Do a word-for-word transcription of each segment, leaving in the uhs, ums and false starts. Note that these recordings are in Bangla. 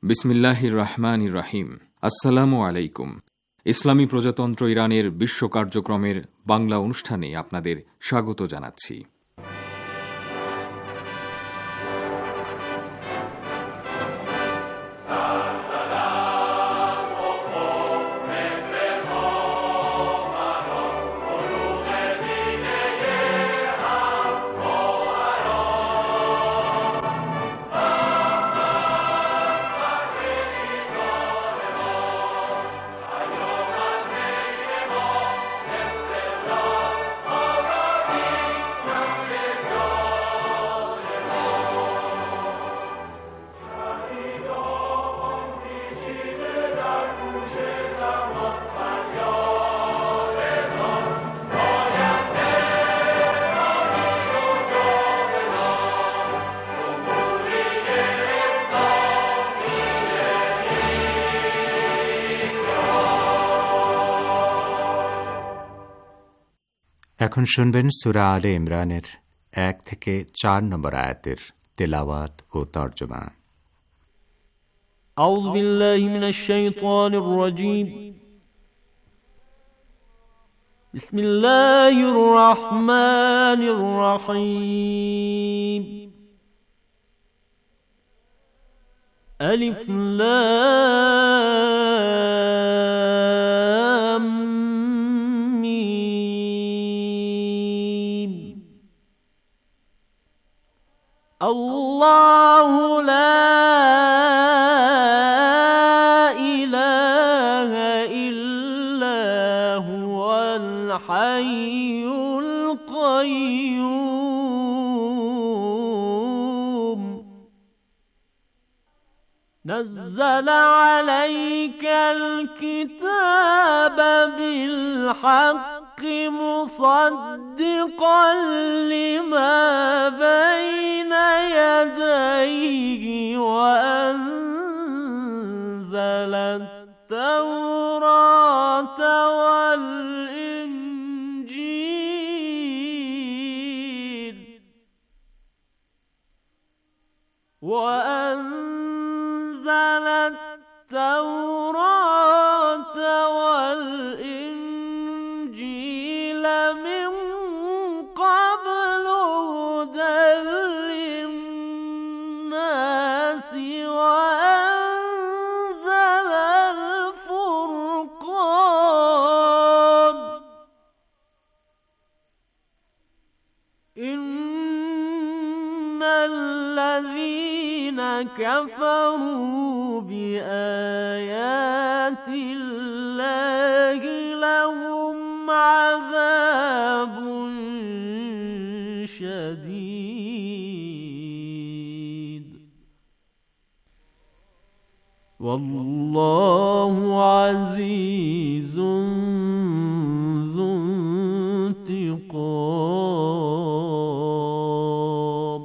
বিসমিল্লাহির রহমানির রহিম। আসসালামু আলাইকুম। ইসলামী প্রজাতন্ত্র ইরানের বিশ্ব কার্যক্রমের বাংলা অনুষ্ঠানে আপনাদের স্বাগত জানাচ্ছি। এখন শুনবেন সূরা আলে ইমরানের এক থেকে চার নম্বর আয়াতের তেলাওয়াত ও তরজমা। আউযু বিল্লাহি মিনাশ শাইতানির রাজীম। বিসমিল্লাহির রহমানির রহিম। আলিফ লাম আল্লাহু লা ইলাহা ইল্লা হুয়াল হাইয়ুল কাইয়্যুম নাযালা আলাইকাল কিতাবা বিল হাক্ক মুসাদ্দিকাল লিমা বাইনা ইয়াদাইহি ওয়া আনজালাত তাওরাতা ওয়াল ইনজিল ওয়া আনজালাত তাওরাতা ওয়াল ইনজিল মিন ক্বাবলু হুদাল লিন্নাসি ওয়া আনজালাল ফুরকান ইন্নাল্লাযীনা কাফারু বিআয়াতিল্লাহি লাহুম আযাবুন শাদীদ ওয়াল্লাহু আযীজুন যু ইনতিকাম।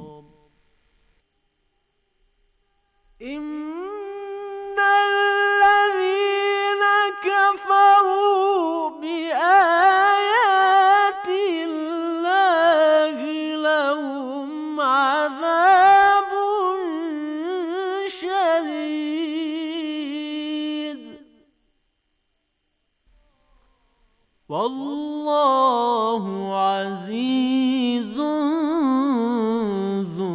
ইন্নাল্লাযীনা কাফারু বিআয়াতিল্লাহি লাহুম আযাবুন শাদীদ ওয়াল্লাহু আযীজুন যু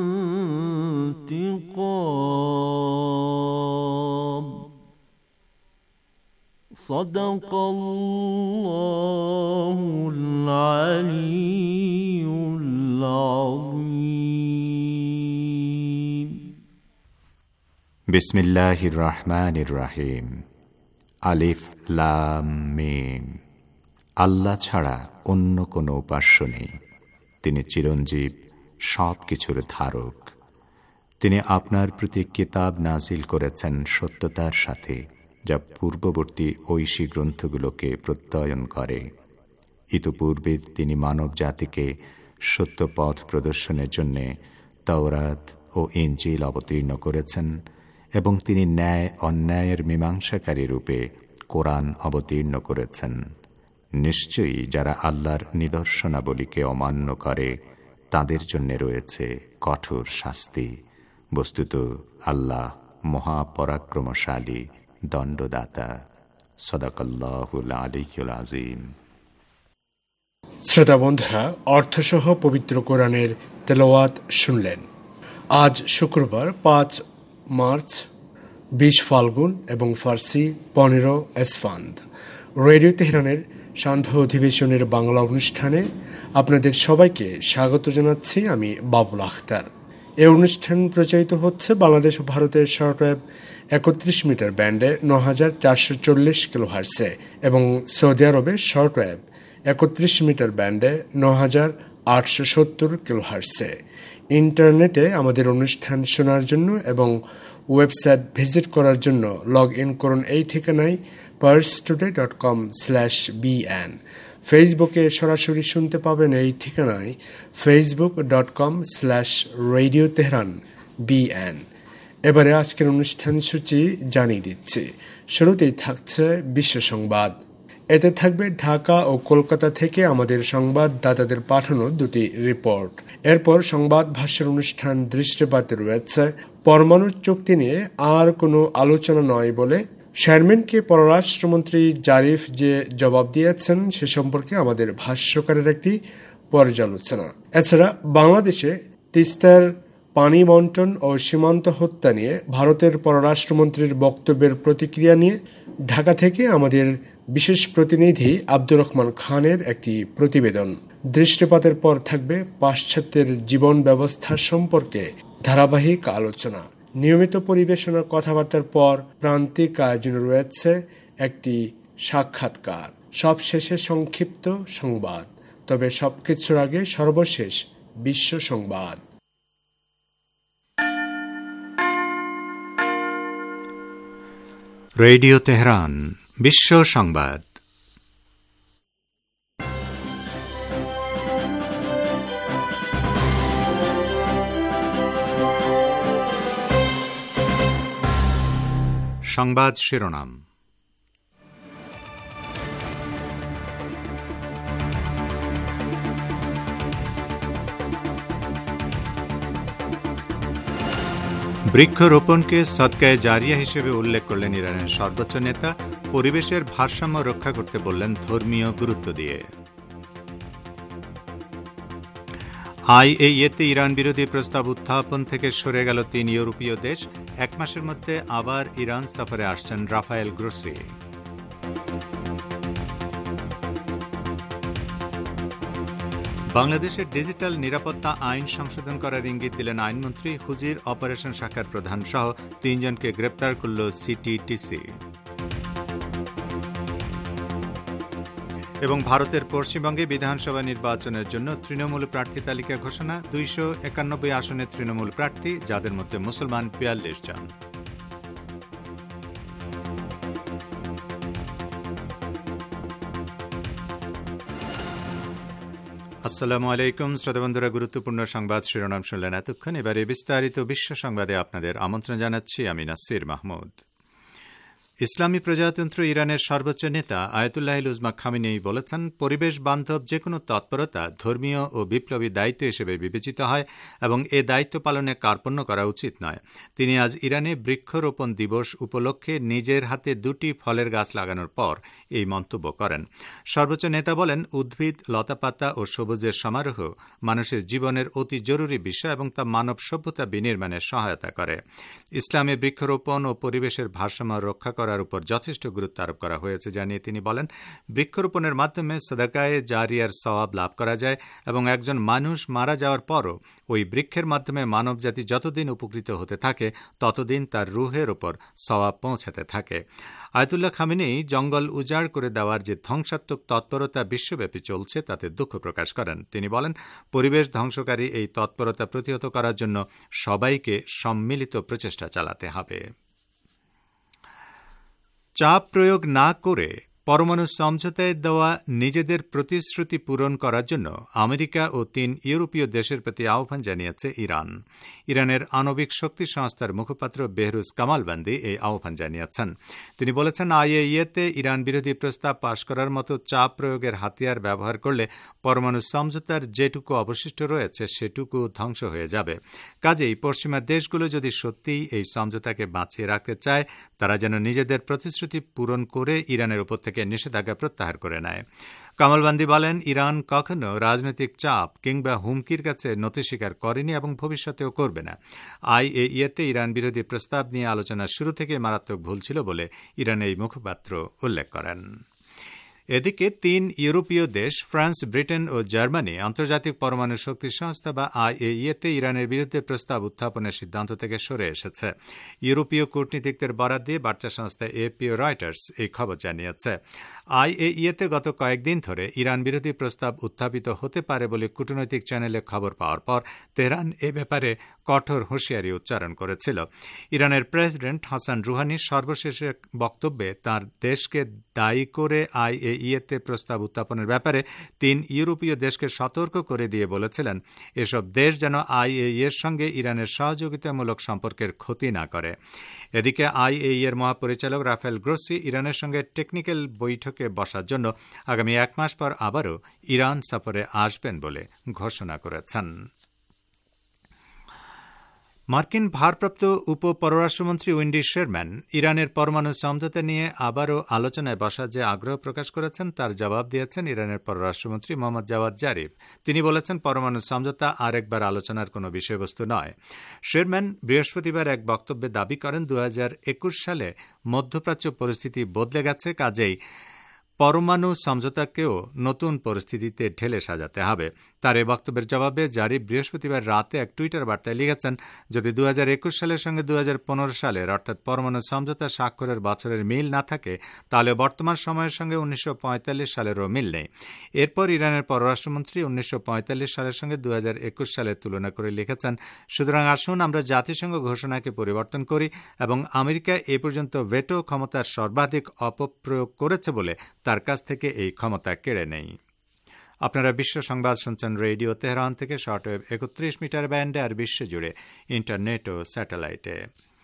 ইনতিকাম। সাদাকাল্লাহুল আলিয়্যুল আযীম। বিসমিল্লাহির রহমানির রহিম। আলিফ লাম মিম। আল্লাহ ছাড়া অন্য কোনো উপাস্য নেই। তিনি চিরঞ্জীব, সব কিছুর ধারক। তিনি আপনার প্রতি কিতাব নাজিল করেছেন সত্যতার সাথে, যা পূর্ববর্তী ঐশী গ্রন্থগুলোকে প্রত্যয়ন করে। ইতপূর্বে তিনি মানব জাতিকে সত্য পথ প্রদর্শনের জন্য তাওরাত ও ইনজিল অবতীর্ণ করেছেন এবং তিনি ন্যায় অন্যায়ের মীমাংসাকারী রূপে কোরআন অবতীর্ণ করেছেন। নিশ্চয়ই যারা আল্লাহর নিদর্শনাবলীকে অমান্য করে তাদের জন্য রয়েছে কঠোর শাস্তি। বস্তুত আল্লাহ মহাপরাক্রমশালী দণ্ডদাতা। সাদাকাল্লাহুল আলিয়্যুল আযীম। শ্রোতা বন্ধুরা, অর্থসহ পবিত্র কোরআনের তেলাওয়াত শুনলেন। আজ শুক্রবার পাঁচ মার্চ, বিশ ফাল্গুন এবং ফার্সি পনেরো এসফান্দ। রেডিও তেহরানের সান্ধ্য অধিবেশনের বাংলা অনুষ্ঠানে আপনাদের সবাইকে স্বাগত জানাচ্ছি। আমি বাবুল আখতার। এই অনুষ্ঠান প্রচারিত হচ্ছে বাংলাদেশ ও ভারতের শর্টওয়েভ একত্রিশ মিটার ব্যান্ডে ন হাজার চারশো চল্লিশ কিলোহার্টসে এবং সৌদি আরবে শর্টওয়েভ একত্রিশ মিটার ব্যান্ডে ন হাজার আটশো সত্তর কিলোহার্টসে। ইন্টারনেটে আমাদের অনুষ্ঠান শোনার জন্য এবং ওয়েবসাইট ভিজিট করার জন্য লগ ইন করুন এই ঠিকানায় Pars today dot com slash BN. ফেসবুকে সরাসরি শুনতে পাবেন এই ঠিকানায় Facebook dot com slash radio Tehran BN. এবারে আজকের অনুষ্ঠান সূচি জানিয়ে দিচ্ছি। শুরুতেই থাকছে বিশ্ব সংবাদ। এতে থাকবে ঢাকা ও কলকাতা থেকে আমাদের সংবাদদাতাদের পাঠানো দুটি রিপোর্ট। এরপর সংবাদ ভাষ্যের অনুষ্ঠান দৃষ্টিপাতে রয়েছে পরমাণু চুক্তি নিয়ে আর কোনো আলোচনা নয় বলে চেয়ারম্যানকে পররাষ্ট্রমন্ত্রী জারিফ যে জবাব দিয়েছেন সে সম্পর্কে আমাদের ভাষ্যকারের একটি পর্যালোচনা। এছাড়া বাংলাদেশে তিস্তার পানি বন্টন ও সীমান্ত হত্যা নিয়ে ভারতের পররাষ্ট্রমন্ত্রীর বক্তব্যের প্রতিক্রিয়া নিয়ে ঢাকা থেকে আমাদের বিশেষ প্রতিনিধি আব্দুর রহমান খানের একটি প্রতিবেদন। দৃষ্টিপাতের পর থাকবে পাশ্চাত্যের জীবন ব্যবস্থা সম্পর্কে ধারাবাহিক আলোচনা। নিয়মিত পরিবেশনার কথাবার্তার পর প্রান্তিক আয়োজনে রয়েছে একটি সাক্ষাৎকার। সব শেষে সংক্ষিপ্ত সংবাদ। তবে সবকিছুর আগে সর্বশেষ বিশ্ব সংবাদ। রেডিও তেহরান বিশ্ব সংবাদ। সংবাদ শিরোনাম। বৃক্ষরোপণকে সদকায়ে জারিয়া হিসেবে উল্লেখ করলেন ইরানের সর্বোচ্চ নেতা। পরিবেশের ভারসাম্য রক্ষা করতে বললেন ধর্মীয় গুরুত্ব দিয়ে। আইএইএতে ইরান বিরোধী প্রস্তাব উত্থাপন থেকে সরে গেল তিন ইউরোপীয় দেশ। এক মাসের মধ্যে আবার ইরান সফরে আসছেন রাফায়েল গ্রোসি। বাংলাদেশের ডিজিটাল নিরাপত্তা আইন সংশোধন করার ইঙ্গিত দিলেন আইনমন্ত্রী। হুজির অপারেশন শাখার প্রধান সহ তিনজনকে গ্রেপ্তার করল সিটিটিসি। এবং ভারতের পশ্চিমবঙ্গে বিধানসভা নির্বাচনের জন্য তৃণমূল প্রার্থী তালিকা ঘোষণা। দুইশো একানব্বই আসনে তৃণমূল প্রার্থী, যাদের মধ্যে মুসলমান বিয়াল্লিশ জন। আসসালামু আলাইকুম শ্রোতাবন্ধুরা, গুরুত্বপূর্ণ সংবাদ শিরোনাম শুনলেন এতক্ষণ। এবারে বিস্তারিত বিশ্ব সংবাদে আপনাদের আমন্ত্রণ জানাচ্ছি আমি নাসির মাহমুদ। ইসলামী প্রজাতন্ত্র ইরানের সর্বোচ্চ নেতা আয়াতুল্লাহিল উজমা খামেনেই বলেছেন, পরিবেশ বান্ধব যে কোনো তৎপরতা ধর্মীয় ও বিপ্লবী দায়িত্ব হিসেবে বিবেচিত হয় এবং এ দায়িত্ব পালনে কার্পণ্য করা উচিত নয়। তিনি আজ ইরানে বৃক্ষরোপণ দিবস উপলক্ষে নিজের হাতে দুটি ফলের গাছ লাগানোর পর এই মন্তব্য করেন। সর্বোচ্চ নেতা বলেন, উদ্ভিদ, লতাপাতা ও সবুজের সমারোহ মানুষের জীবনের অতি জরুরি বিষয় এবং তা মানব সভ্যতা বিনির্মাণে সহায়তা করে। ইসলামে বৃক্ষরোপণ ও পরিবেশের ভারসাম্য রক্ষা করার উপর যথেষ্ট গুরুত্ব আরোপ করা হয়েছে জানিয়ে তিনি বলেন, বৃক্ষরোপণের মাধ্যমে সাদাকায়ে জারিয়ার সওয়াব লাভ করা যায় এবং একজন মানুষ মারা যাওয়ার পরও ওই বৃক্ষের মাধ্যমে মানবজাতি যতদিন উপকৃত হতে থাকে ততদিন তার রুহের ওপর সওয়াব পৌঁছাতে থাকে। আয়াতুল্লাহ খামেনেই জঙ্গল উজাড় করে দেওয়ার যে ধ্বংসাত্মক তৎপরতা বিশ্বব্যাপী চলছে তাতে দুঃখ প্রকাশ করেন। তিনি বলেন, পরিবেশ ধ্বংসকারী এই তৎপরতা প্রতিহত করার জন্য সবাইকে সম্মিলিত প্রচেষ্টা চালাতে হবে। চাপ প্রয়োগ না করে পরমাণু সমঝোতায় দেওয়া নিজেদের প্রতিশ্রুতি পূরণ করার জন্য আমেরিকা ও তিন ইউরোপীয় দেশের প্রতি আহ্বান জানিয়েছে ইরান। ইরানের আণবিক শক্তি সংস্থার মুখপাত্র বেহরুজ কামালবান্দি এই আহ্বান জানিয়েছেন। তিনি বলেছেন, আইএইএতে ইরান বিরোধী প্রস্তাব পাশ করার মতো চাপ প্রয়োগের হাতিয়ার ব্যবহার করলে পরমাণু সমঝোতার যেটুকু অবশিষ্ট রয়েছে সেটুকু ধ্বংস হয়ে যাবে। কাজেই পশ্চিমা দেশগুলো যদি সত্যিই এই সমঝোতাকে বাঁচিয়ে রাখতে চায়, তারা যেন নিজেদের প্রতিশ্রুতি পূরণ করে ইরানের উপর থেকে নিষেধাজ্ঞা প্রত্যাহার করে নেয়। কামালবান্দি বলেন, ইরান কখনো রাজনৈতিক চাপ কিংবা হুমকির কাছে নতি স্বীকার করেনি এবং ভবিষ্যতেও করবে না। আইএইএতে ইরান বিরোধী প্রস্তাব নিয়ে আলোচনা শুরু থেকে মারাত্মক ভুল ছিল বলে ইরানের এই মুখপাত্র উল্লেখ করেন। এদিকে তিন ইউরোপীয় দেশ ফ্রান্স, ব্রিটেন ও জার্মানি আন্তর্জাতিক পরমাণু শক্তি সংস্থা বা আইএইএতে ইরানের বিরুদ্ধে প্রস্তাব উত্থাপনের সিদ্ধান্ত থেকে সরে এসেছে। ইউরোপীয় কূটনীতিকদের বরাত দিয়ে বার্তা সংস্থা এপি ও রয়টার্স এই খবর জানিয়েছে। আইএইএতে গত কয়েকদিন ধরে ইরান বিরোধী প্রস্তাব উত্থাপিত হতে পারে বলে কূটনৈতিক চ্যানেলে খবর পাওয়ার পর তেহরান এ ব্যাপারে কঠোর হুঁশিয়ারি উচ্চারণ করেছিল। ইরানের প্রেসিডেন্ট হাসান রুহানি সর্বশেষ বক্তব্যে তাঁর দেশকে দায়ী করে আইএইএতে প্রস্তাব উত্থাপনের ব্যাপারে তিন ইউরোপীয় দেশকে সতর্ক করে দিয়ে বলেছিলেন, এসব দেশ যেন আইএইএর সঙ্গে ইরানের সহযোগিতামূলক সম্পর্কের ক্ষতি না করে। এদিকে আইএইএর মহাপরিচালক রাফেল গ্রোসি ইরানের সঙ্গে টেকনিক্যাল বৈঠকে বসার জন্য আগামী এক মাস পর আবারও ইরান সফরে আসবেন বলে ঘোষণা করেছেন। মার্কিন ভারপ্রাপ্ত উপ পররাষ্ট্রমন্ত্রী উইন্ডি শেরম্যান ইরানের পরমাণু সমঝোতা নিয়ে আবারও আলোচনায় বসার যে আগ্রহ প্রকাশ করেছেন তার জবাব দিয়েছেন ইরানের পররাষ্ট্রমন্ত্রী মোহাম্মদ জাওয়াদ জারিফ। তিনি বলেছেন, পরমাণু সমঝোতা আরেকবার আলোচনার কোনো বিষয়বস্তু নয়। শেরম্যান বৃহস্পতিবার এক বক্তব্যে দাবি করেন, দু হাজার একুশ সালে মধ্যপ্রাচ্য পরিস্থিতি বদলে গেছে, কাজেই পরমাণু সমঝোতাকেও নতুন পরিস্থিতিতে ঢেলে সাজাতে হবে। তার এই বক্তব্যের জবাবে জারিফ বৃহস্পতিবার রাতে এক টুইটার বার্তায় লিখেছেন, যদি দু হাজার একুশ সালের সঙ্গে দু হাজার পনেরো সালের অর্থাৎ পরমাণু সমঝোতা স্বাক্ষরের বছরের মিল না থাকে, তাহলে বর্তমান সময়ের সঙ্গে উনিশশো পঁয়তাল্লিশ সালেরও মিল নেই। এরপর ইরানের পররাষ্ট্রমন্ত্রী উনিশশো পঁয়তাল্লিশ সালের সঙ্গে দু হাজার একুশ সালের তুলনা করে লিখেছেন, সুতরাং আসুন আমরা জাতিসংঘ ঘোষণাকে পরিবর্তন করি এবং আমেরিকা এ পর্যন্ত ভেটো ক্ষমতার সর্বাধিক অপপ্রয়োগ করেছে বলে তার কাছ থেকে এই ক্ষমতা কেড়ে নেই। আপনারা বিশ্ব সংবাদ শুনছেন রেডিও তেহরান থেকে শর্টওয়েভ একত্রিশ মিটার ব্যান্ডে আর বিশ্বজুড়ে ইন্টারনেট ও স্যাটেলাইটে।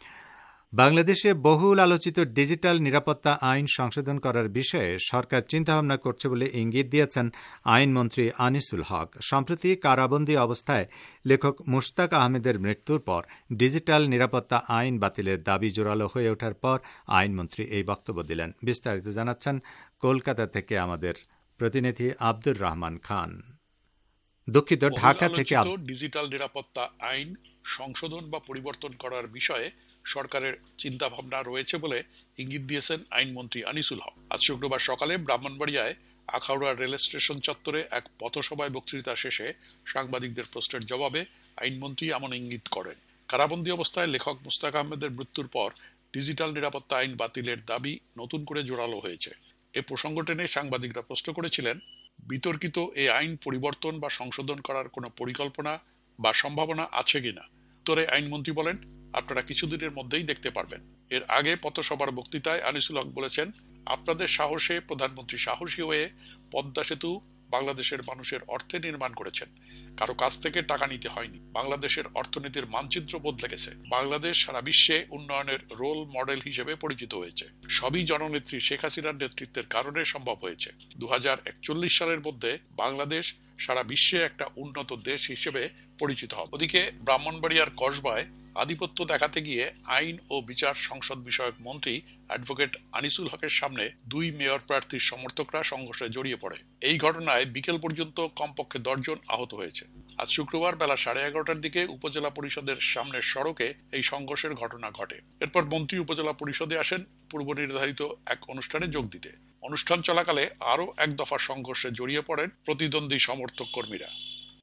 বাংলাদেশে বহুল আলোচিত ডিজিটাল নিরাপত্তা আইন সংশোধন করার বিষয়ে সরকার চিন্তাভাবনা করছে বলে ইঙ্গিত দিয়েছেন আইনমন্ত্রী আনিসুল হক। সম্প্রতি কারাবন্দী অবস্থায় লেখক মুশতাক আহমেদের মৃত্যুর পর ডিজিটাল নিরাপত্তা আইন বাতিলের দাবি জোরালো হয়ে ওঠার পর আইনমন্ত্রী এই বক্তব্য দিলেন। বিস্তারিত জানাচ্ছেন কলকাতা থেকে আমাদের প্রতিনিধি আব্দুর রহমান খান। দুঃখিত, ঢাকা থেকে। ডিজিটাল নিরাপত্তা আইন সংশোধন বা পরিবর্তন করার বিষয়ে সরকারের চিন্তা ভাবনা রয়েছে বলে ইঙ্গিত দিয়েছেন আইনমন্ত্রী আনিসুল হক। আজ শুক্রবার সকালে ব্রাহ্মণবাড়িয়ায় আখাউড়া রেল স্টেশন চত্বরে এক পথসভায় বক্তৃতা শেষে সাংবাদিকদের প্রশ্নের জবাবে আইনমন্ত্রী এমন ইঙ্গিত করেন। কারাবন্দী অবস্থায় লেখক মুশতাক আহমেদের মৃত্যুর পর ডিজিটাল নিরাপত্তা আইন বাতিলের দাবি নতুন করে জোরালো হয়েছে। এ প্রসঙ্গ টেনে সাংবাদিকরা প্রশ্ন করেছিলেন, বিতর্কিত এই আইন পরিবর্তন বা সংশোধন করার কোনো পরিকল্পনা বা সম্ভাবনা আছে কিনা। উত্তরে আইনমন্ত্রী বলেন, আপনারা কিছুদিনের মধ্যেই দেখতে পারবেন। এর আগে পথসভার বক্তৃতায় আনিসুল হক বলেছেন, আপনাদের সাহসে প্রধানমন্ত্রী সাহসী হয়ে পদ্মা সেতু বাংলাদেশের মানুষের অর্থে নির্মাণ করেছেন। কারো কাছ থেকে টাকা নিতে হয়নি। বাংলাদেশের অর্থনীতির মানচিত্র বদলে গেছে। বাংলাদেশ সারা বিশ্বে উন্নয়নের রোল মডেল হিসেবে পরিচিত হয়েছে। সবই জননেত্রী শেখ হাসিনার নেতৃত্বের কারণে সম্ভব হয়েছে। দু হাজার একচল্লিশ সালের মধ্যে বাংলাদেশ সারা বিশ্বে একটা উন্নত দেশ হিসেবে পরিচিত হবে। ওদিকে ব্রাহ্মণবাড়িয়ার কসবায় আধিপত্য দেখাতে গিয়ে আইন ও বিচার সংসদ বিষয়ক মন্ত্রী অ্যাডভোকেট আনিসুল হকের সামনে দুই মেয়র প্রার্থীর সমর্থকরা সংঘর্ষে জড়িয়ে পড়ে। এই ঘটনায় বিকেল পর্যন্ত কমপক্ষে দশজন আহত হয়েছে। আজ শুক্রবার বেলা সাড়ে এগারোটার দিকে উপজেলা পরিষদের সামনের সড়কে এই সংঘর্ষের ঘটনা ঘটে। এরপর মন্ত্রী উপজেলা পরিষদে আসেন পূর্ব নির্ধারিত এক অনুষ্ঠানে যোগ দিতে। অনুষ্ঠান চলাকালে আরও এক দফা সংঘর্ষে জড়িয়ে পড়েন প্রতিদ্বন্দ্বী সমর্থক কর্মীরা।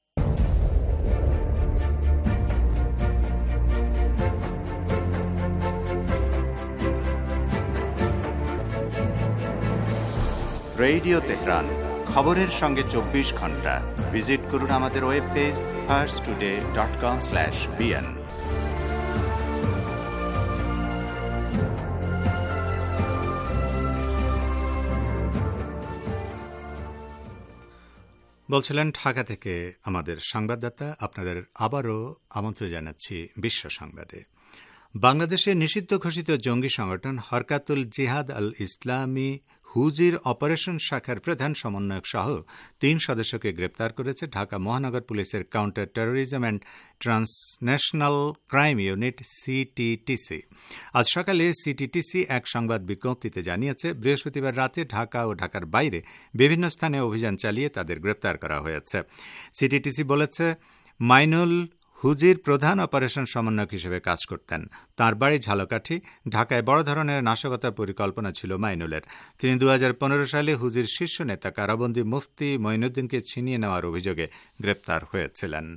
রেডিও তেহরান, খবরের সঙ্গে চব্বিশ ঘন্টা। ভিজিট করুন আমাদের web page first today dot com slash BN. বলছিলেন ঢাকা থেকে আমাদের সংবাদদাতা। আপনাদের আবারও আমন্ত্রণ জানাচ্ছি বিশ্ব সংবাদে। বাংলাদেশে নিষিদ্ধ ঘোষিত জঙ্গি সংগঠন হরকাতুল জিহাদ আল ইসলামী হুজির অপারেশন শাখার প্রধান সমন্বয়ক সহ তিন সদস্যকে গ্রেপ্তার করেছে ঢাকা মহানগর পুলিশের counter terrorism and transnational crime unit CTTC. আজ সকালে সিটিটিসি এক সংবাদ বিজ্ঞপ্তিতে জানিয়েছে, বৃহস্পতিবার রাতে ঢাকা ও ঢাকার বাইরে বিভিন্ন স্থানে অভিযান চালিয়ে তাদের গ্রেপ্তার করা হয়েছে। সিটিটিসি বলেছে, মাইনুল হুজির প্রধান অপারেশন সমন্বয়ক হিসেবে কাজ করতেন। তাঁর বাড়ি ঝালকাঠি। ঢাকায় বড় ধরনের নাশকতার পরিকল্পনা ছিল মাইনুলের। তিনি দু হাজার পনেরো সালে হুজির শীর্ষ নেতা কারাবন্দী মুফতি মঈনুদ্দিনকে ছিনিয়ে নেওয়ার অভিযোগে গ্রেপ্তার হয়েছিলেন।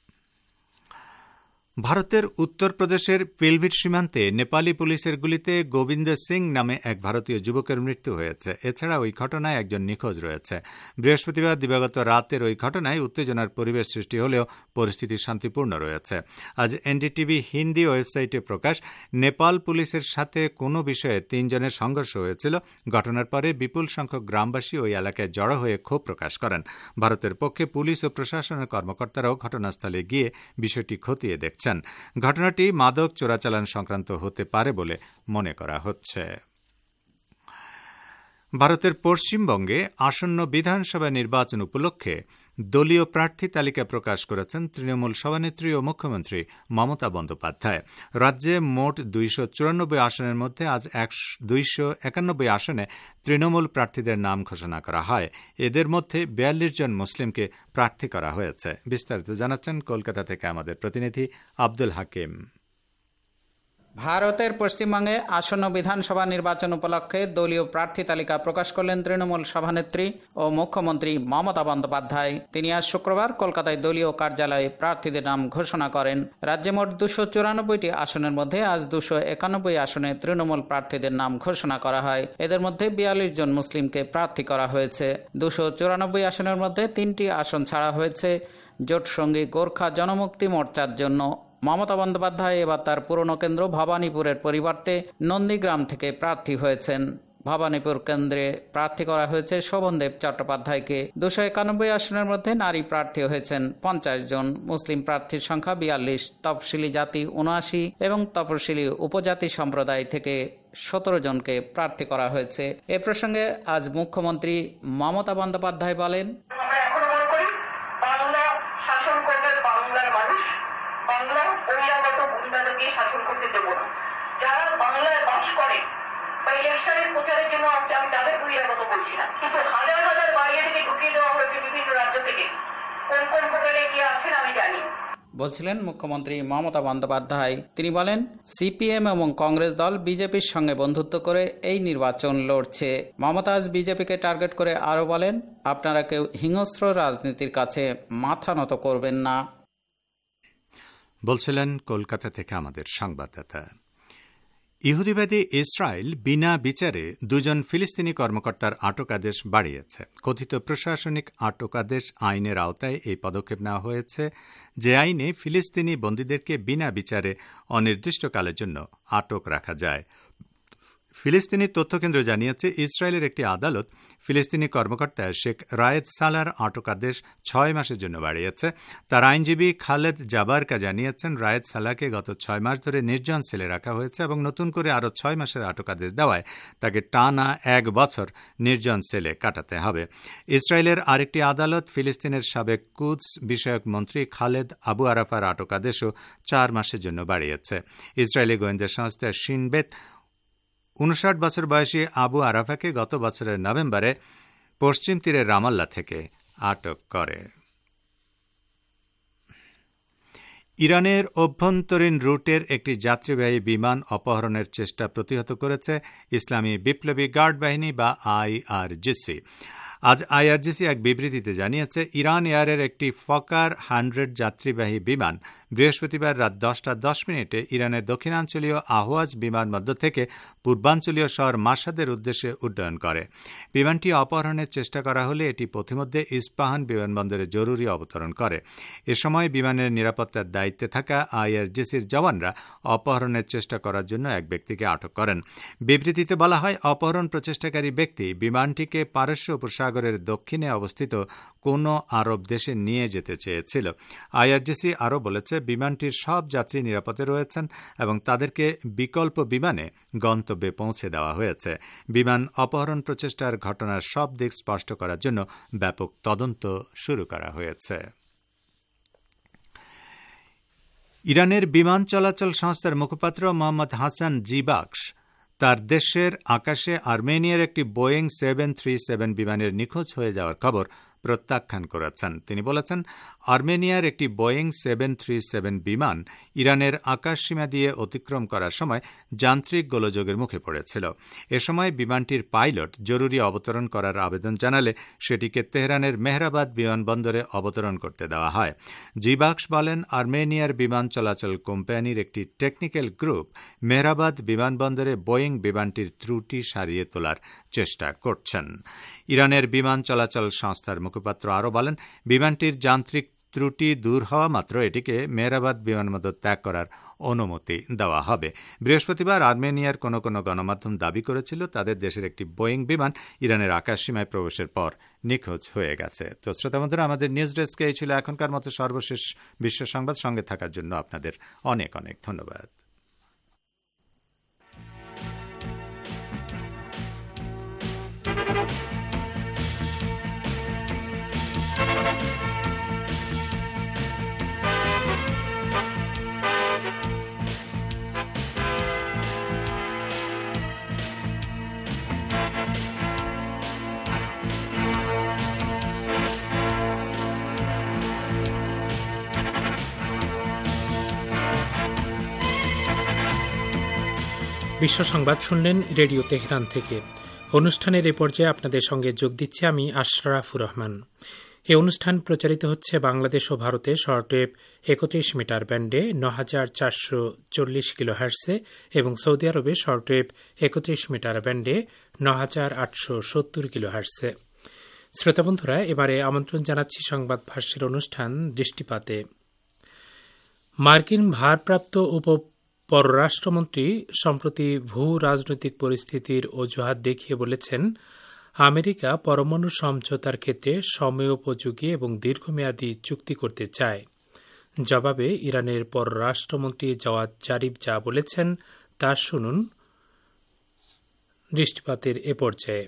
ভারতের উত্তরপ্রদেশের পিলভিট সীমান্তে নেপালি পুলিশের গুলিতে গোবিন্দ সিং নামে এক ভারতীয় যুবকের মৃত্যু হয়েছে। এছাড়া ওই ঘটনায় একজন নিখোঁজ রয়েছে। বৃহস্পতিবার দিবাগত রাতের ওই ঘটনায় উত্তেজনার পরিবেশ সৃষ্টি হলেও পরিস্থিতি শান্তিপূর্ণ রয়েছে। আজ এনডিটিভি হিন্দি ওয়েবসাইটে প্রকাশ, নেপাল পুলিশের সাথে কোনো বিষয়ে তিনজনের সংঘর্ষ হয়েছিল। ঘটনার পরে বিপুল সংখ্যক গ্রামবাসী ওই এলাকায় জড়ো হয়ে ক্ষোভ প্রকাশ করেন। ভারতের পক্ষে পুলিশ ও প্রশাসনের কর্মকর্তারাও ঘটনাস্থলে গিয়ে বিষয়টি খতিয়ে দেখছেন। ঘটনাটি মাদক চোরাচালান সংক্রান্ত হতে পারে বলে মনে করা হচ্ছে। ভারতের পশ্চিমবঙ্গে আসন্ন বিধানসভা নির্বাচন উপলক্ষে দলীয় প্রার্থী তালিকা প্রকাশ করেছেন তৃণমূল সভানেত্রী ও মুখ্যমন্ত্রী মমতা বন্দ্যোপাধ্যায়। রাজ্যে মোট দুইশো চুরানব্বই আসনের মধ্যে আজ দুইশো একানব্বই আসনে তৃণমূল প্রার্থীদের নাম ঘোষণা করা হয়। এদের মধ্যে বিয়াল্লিশ জন মুসলিমকে প্রার্থী করা হয়েছে। বিস্তারিত জানাচ্ছেন কলকাতা থেকে আমাদের প্রতিনিধি আব্দুল হাকিম। ভারতের পশ্চিমবঙ্গে আসন্ন বিধানসভা নির্বাচন উপলক্ষে দলীয় প্রার্থী তালিকা প্রকাশ করলেন তৃণমূল সভানেত্রী ও মুখ্যমন্ত্রী মমতা বন্দ্যোপাধ্যায়। তিনি আজ শুক্রবার কলকাতায় দলীয় কার্যালয়ে প্রার্থীদের নাম ঘোষণা করেন। রাজ্যে মোট দুশো চুরানব্বইটি আসনের মধ্যে আজ দুশো একানব্বই আসনে তৃণমূল প্রার্থীদের নাম ঘোষণা করা হয়। এদের মধ্যে বিয়াল্লিশ জন মুসলিমকে প্রার্থী করা হয়েছে। দুশো চুরানব্বই আসনের মধ্যে তিনটি আসন ছাড়া হয়েছে জোটসঙ্গী গোর্খা জনমুক্তি মোর্চার জন্য। মমতা বন্দ্যোপাধ্যায় এবার তার পুরনো কেন্দ্র ভবানীপুরের পরিবর্তে নন্দীগ্রাম থেকে প্রার্থী হয়েছেন। ভবানীপুর কেন্দ্রে প্রার্থী করা হয়েছে শোভনদেব চট্টোপাধ্যায়কে। দুশো একানব্বই আসনের মধ্যে নারী প্রার্থী হয়েছেন পঞ্চাশ জন। মুসলিম প্রার্থীর সংখ্যা বিয়াল্লিশ, তফসিলি জাতি উনআশি এবং তফসিলি উপজাতি সম্প্রদায় থেকে সতেরো জনকে প্রার্থী করা হয়েছে। এ প্রসঙ্গে আজ মুখ্যমন্ত্রী মমতা বন্দ্যোপাধ্যায় বলেন, শাসন করবে বাংলার মানুষ, বাংলা বহিরাগত গুন্ডাদেরকে শাসন করতে দেব না। যারা বাংলায় বাস করে বা ইলেকশনের প্রচারের জন্য আসছে, আমি তাদের বহিরাগত বলছি না, কিন্তু হাজার হাজার বাইরে থেকে ঢুকিয়ে দেওয়া হয়েছে বিভিন্ন রাজ্য থেকে। কোন কোন ভোটারে কি আছেন আমি জানি। বলছিলেন মুখ্যমন্ত্রী মমতা বন্দ্যোপাধ্যায়। তিনি বলেন, সিপিএম এবং কংগ্রেস দল বিজেপির সঙ্গে বন্ধুত্ব করে এই নির্বাচন লড়ছে। মমতা আজ বিজেপিকে টার্গেট করে আরও বলেন, আপনারা কেউ হিংস্র রাজনীতির কাছে মাথা নত করবেন না। বলছিলেন কলকাতা থেকে আমাদের সংবাদদাতা। ইহুদিবাদী ইসরায়েল বিনা বিচারে দুজন ফিলিস্তিনি কর্মকর্তার আটক আদেশ বাড়িয়েছে। কথিত প্রশাসনিক আটক আদেশ আইনের আওতায় এই পদক্ষেপ নেওয়া হয়েছে, যে আইনে ফিলিস্তিনি বন্দীদেরকে বিনা বিচারে অনির্দিষ্টকালের জন্য আটক রাখা যায়। ফিলিস্তিনি তথ্যকেন্দ্র জানিয়েছে, ইসরায়েলের একটি আদালত ফিলিস্তিনি কর্মকর্তা শেখ রায়েদ সালার আটক আদেশ ছয় মাসের জন্য বাড়িয়েছে। তার আইনজীবী খালেদ জাবারকা জানিয়েছেন, রায়েদ সালাকে গত ছয় মাস ধরে নির্জন সেলে রাখা হয়েছে এবং নতুন করে আরও ছয় মাসের আটক আদেশ দেওয়ায় তাকে টানা এক বছর নির্জন সেলে কাটাতে হবে। ইসরায়েলের আরেকটি আদালত ফিলিস্তিনের সাবেক কুদস বিষয়ক মন্ত্রী খালেদ আবু আরাফার আটক আদেশও চার মাসের জন্য বাড়িয়েছে। ইসরায়েলি গোয়েন্দা সংস্থা শিনবেত উনষাট বছর বয়সী আবু আরাফাকে গত বছরের নভেম্বরে পশ্চিম তীরের রামাল্লা থেকে আটক করে। ইরানের অভ্যন্তরীণ রুটের একটি যাত্রীবাহী বিমান অপহরণের চেষ্টা প্রতিহত করেছে ইসলামী বিপ্লবী গার্ড বাহিনী বা আইআরজিসি। আজ আইআরজিসি এক বিবৃতিতে জানিয়েছে, ইরান এয়ারের একটি ফকার হান্ড্রেড যাত্রীবাহী বিমান বৃহস্পতিবার রাত দশটা দশ মিনিটে ইরানের দক্ষিণাঞ্চলীয় আহওয়াজ বিমানবন্দর থেকে পূর্বাঞ্চলীয় শহর মাশহাদের উদ্দেশ্যে উড্ডয়ন করে। বিমানটি অপহরণের চেষ্টা করা হলে এটি পথিমধ্যে ইস্পাহান বিমানবন্দরে জরুরি অবতরণ করে। এ সময় বিমানের নিরাপত্তার দায়িত্বে থাকা আইআরজিসির জওয়ানরা অপহরণের চেষ্টা করার জন্য এক ব্যক্তিকে আটক করেন। বিবৃতিতে বলা হয়, অপহরণ প্রচেষ্টাকারী ব্যক্তি বিমানটিকে পারস্য উপসাগরের দক্ষিণে অবস্থিত কোনো আরব দেশে নিয়ে যেতে চেয়েছিল। আইআরজিসি আরও বলেছে, বিমানটির সব যাত্রী নিরাপদে রয়েছেন এবং তাদেরকে বিকল্প বিমানে গন্তব্যে পৌঁছে দেওয়া হয়েছে। বিমান অপহরণ প্রচেষ্টার ঘটনার সব দিক স্পষ্ট করার জন্য ব্যাপক তদন্ত শুরু করা হয়েছে। ইরানের বিমান চলাচল সংস্থার মুখপাত্র মোহাম্মদ হাসান জিবাক্স তার দেশের আকাশে আর্মেনিয়ার একটি বোয়িং সেভেন থ্রি সেভেন বিমানের নিখোঁজ হয়ে যাওয়ার খবর প্রত্যাখ্যান করেছেন। তিনি বলেছেন, আর্মেনিয়ার একটি বোয়িং সেভেন থ্রি সেভেন বিমান ইরানের আকাশসীমা দিয়ে অতিক্রম করার সময় যান্ত্রিক গোলযোগের মুখে পড়েছিল। এ সময় বিমানটির পাইলট জরুরি অবতরণ করার আবেদন জানালে সেটিকে তেহরানের মেহরাবাদ বিমানবন্দরে অবতরণ করতে দেওয়া হয়। জিবাক্স বলেন, আর্মেনিয়ার বিমান চলাচল কোম্পানির একটি টেকনিক্যাল গ্রুপ মেহরাবাদ বিমানবন্দরে বোয়িং বিমানটির ত্রুটি সারিয়ে তোলার চেষ্টা করছেন। ইরানের বিমান চলাচল সংস্থার মুখপাত্র আরও বলেন, বিমানটির যান্ত্রিক ত্রুটি দূর হওয়া মাত্র এটিকে মেহরাবাদ বিমানবন্দর ত্যাগ করার অনুমতি দেওয়া হবে। বৃহস্পতিবার আর্মেনিয়ার কোনো কোনো গণমাধ্যম দাবি করেছিল তাদের দেশের একটি বোয়িং বিমান ইরানের আকাশসীমায় প্রবেশের পর নিখোঁজ হয়ে গেছে। তো শ্রোতা বন্ধুরা, আমাদের নিউজ ডেস্কে এই ছিল এখনকার মতো সর্বশেষ বিশ্ব সংবাদ। সঙ্গে থাকার জন্য আপনাদের অনেক অনেক ধন্যবাদ। বিশ্ব সংবাদ শুনলেন রেডিও তেহরান থেকে। অনুষ্ঠানের এ পর্যায়ে আপনাদের সঙ্গে যোগ দিচ্ছি আমি আশরাফুর রহমান। এই অনুষ্ঠান প্রচারিত হচ্ছে বাংলাদেশ ও ভারতে শর্টওয়েভ একত্রিশ মিটার ব্যান্ডে ন হাজার চারশো চল্লিশ কিলো হার্টসে এবং সৌদি আরবে শর্টওয়েভ একত্রিশ মিটার ব্যান্ডে ন হাজার আটশো সত্তর কিলো হার্টসে। শ্রোতা বন্ধুরা, এবারে আমন্ত্রণ জানাচ্ছি সংবাদ ভাষ্যের অনুষ্ঠান দৃষ্টিপাতে। মার্কিন ভারপ্রাপ্ত উপ পররাষ্ট্রমন্ত্রী সম্প্রতি ভূ রাজনৈতিক পরিস্থিতির অজুহাত দেখিয়ে বলেছেন, আমেরিকা পরমাণু সমঝোতার ক্ষেত্রে সময়োপযোগী এবং দীর্ঘমেয়াদী চুক্তি করতে চায়। জবাবে ইরানের পররাষ্ট্রমন্ত্রী জাওয়াদ জারিফ যা বলেছেন তা শুনুন দৃষ্টিপাতের এ পর্যায়ে।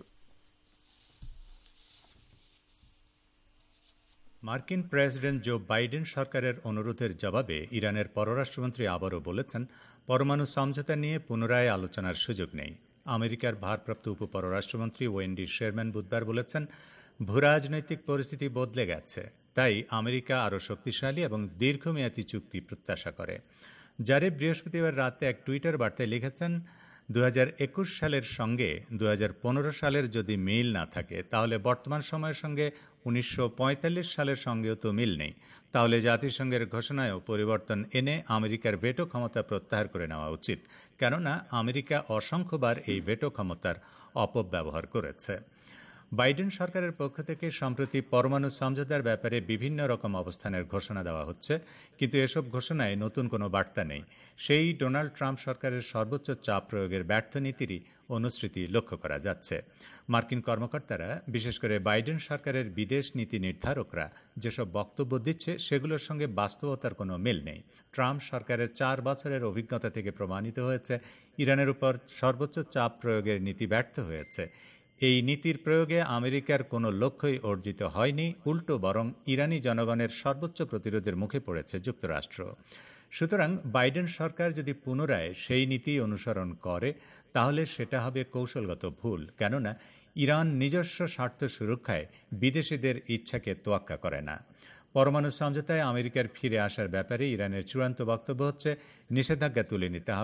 মার্কিন প্রেসিডেন্ট জো বাইডেন সরকারের অনুরোধের জবাবে ইরানের পররাষ্ট্রমন্ত্রী আবারও বলেছেন, পরমাণু সমঝোতা নিয়ে পুনরায় আলোচনার সুযোগ নেই। আমেরিকার ভারপ্রাপ্ত উপপররাষ্ট্রমন্ত্রী ওয়েন্ডি শেরম্যান বুধবার বলেছেন, ভূরাজনৈতিক পরিস্থিতি বদলে গেছে, তাই আমেরিকা আরও শক্তিশালী এবং দীর্ঘমেয়াদী চুক্তি প্রত্যাশা করে। জারিফ বৃহস্পতিবার রাতে এক টুইটার বার্তায় লিখেছেন, দু হাজার একুশ সালের সঙ্গে দু হাজার পনেরো সালের যদি মিল না থাকে, তাহলে বর্তমান সময়ের সঙ্গে উনিশশো পঁয়তাল্লিশ সালের সঙ্গেও তো মিল নেই। তাহলে জাতিসংঘের ঘোষণায়ও পরিবর্তন এনে আমেরিকার ভেটো ক্ষমতা প্রত্যাহার করে নেওয়া উচিত, কেননা আমেরিকা অসংখ্যবার এই ভেটো ক্ষমতার অপব্যবহার করেছে। বাইডেন সরকারের পক্ষ থেকে সম্প্রতি পরমাণু সমঝোতার ব্যাপারে বিভিন্ন রকম অবস্থানের ঘোষণা দেওয়া হচ্ছে, কিন্তু এসব ঘোষণায় নতুন কোনো বার্তা নেই। সেই ডোনাল্ড ট্রাম্প সরকারের সর্বোচ্চ চাপ প্রয়োগের ব্যর্থ নীতিরই অনুসৃতি লক্ষ্য করা যাচ্ছে। মার্কিন কর্মকর্তারা, বিশেষ করে বাইডেন সরকারের বিদেশ নীতি নির্ধারকরা যেসব বক্তব্য দিচ্ছে, সেগুলোর সঙ্গে বাস্তবতার কোনো মিল নেই। ট্রাম্প সরকারের চার বছরের অভিজ্ঞতা থেকে প্রমাণিত হয়েছে, ইরানের উপর সর্বোচ্চ চাপ প্রয়োগের নীতি ব্যর্থ হয়েছে। এই নীতির প্রয়োগে আমেরিকার কোনো লক্ষ্যই অর্জিত হয়নি, উল্টো বরং ইরানি জনগণের সর্বোচ্চ প্রতিরোধের মুখে পড়েছে যুক্তরাষ্ট্র। সুতরাং বাইডেন সরকার যদি পুনরায় সেই নীতি অনুসরণ করে, তাহলে সেটা হবে কৌশলগত ভুল, কেননা ইরান নিজস্ব স্বার্থ সুরক্ষায় বিদেশিদের ইচ্ছাকে তোয়াক্কা করে না। পরমাণু সমঝোতায় আমেরিকার ফিরে আসার ব্যাপারে ইরানের চূড়ান্ত বক্তব্য হচ্ছে, নিষেধাজ্ঞা তুলে নিতে হবে,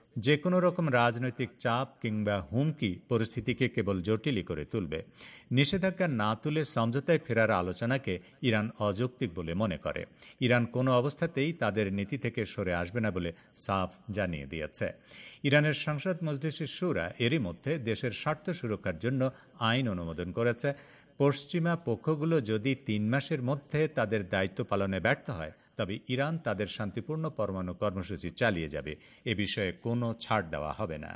যে কোনো রকম রাজনৈতিক চাপ কিংবা হুমকি পরিস্থিতিকে কেবল জটিলই করে তুলবে। নিষেধাজ্ঞা না তুলে সমঝোতায় ফেরার আলোচনাকে ইরান অযৌক্তিক বলে মনে করে। ইরান কোনো অবস্থাতেই তাদের নীতি থেকে সরে আসবে না বলে সাফ জানিয়ে দিয়েছে। ইরানের সংসদ মজলিস শুরা এরই মধ্যে দেশের স্বার্থ সুরক্ষার জন্য আইন অনুমোদন করেছে। পশ্চিমা পক্ষগুলো যদি তিন মাসের মধ্যে তাদের দায়িত্ব পালনে ব্যর্থ হয় তবে ইরান তাদের শান্তিপূর্ণ পরমাণু কর্মসূচি চালিয়ে যাবে। এ বিষয়ে কোনো ছাড় দেওয়া হবে না।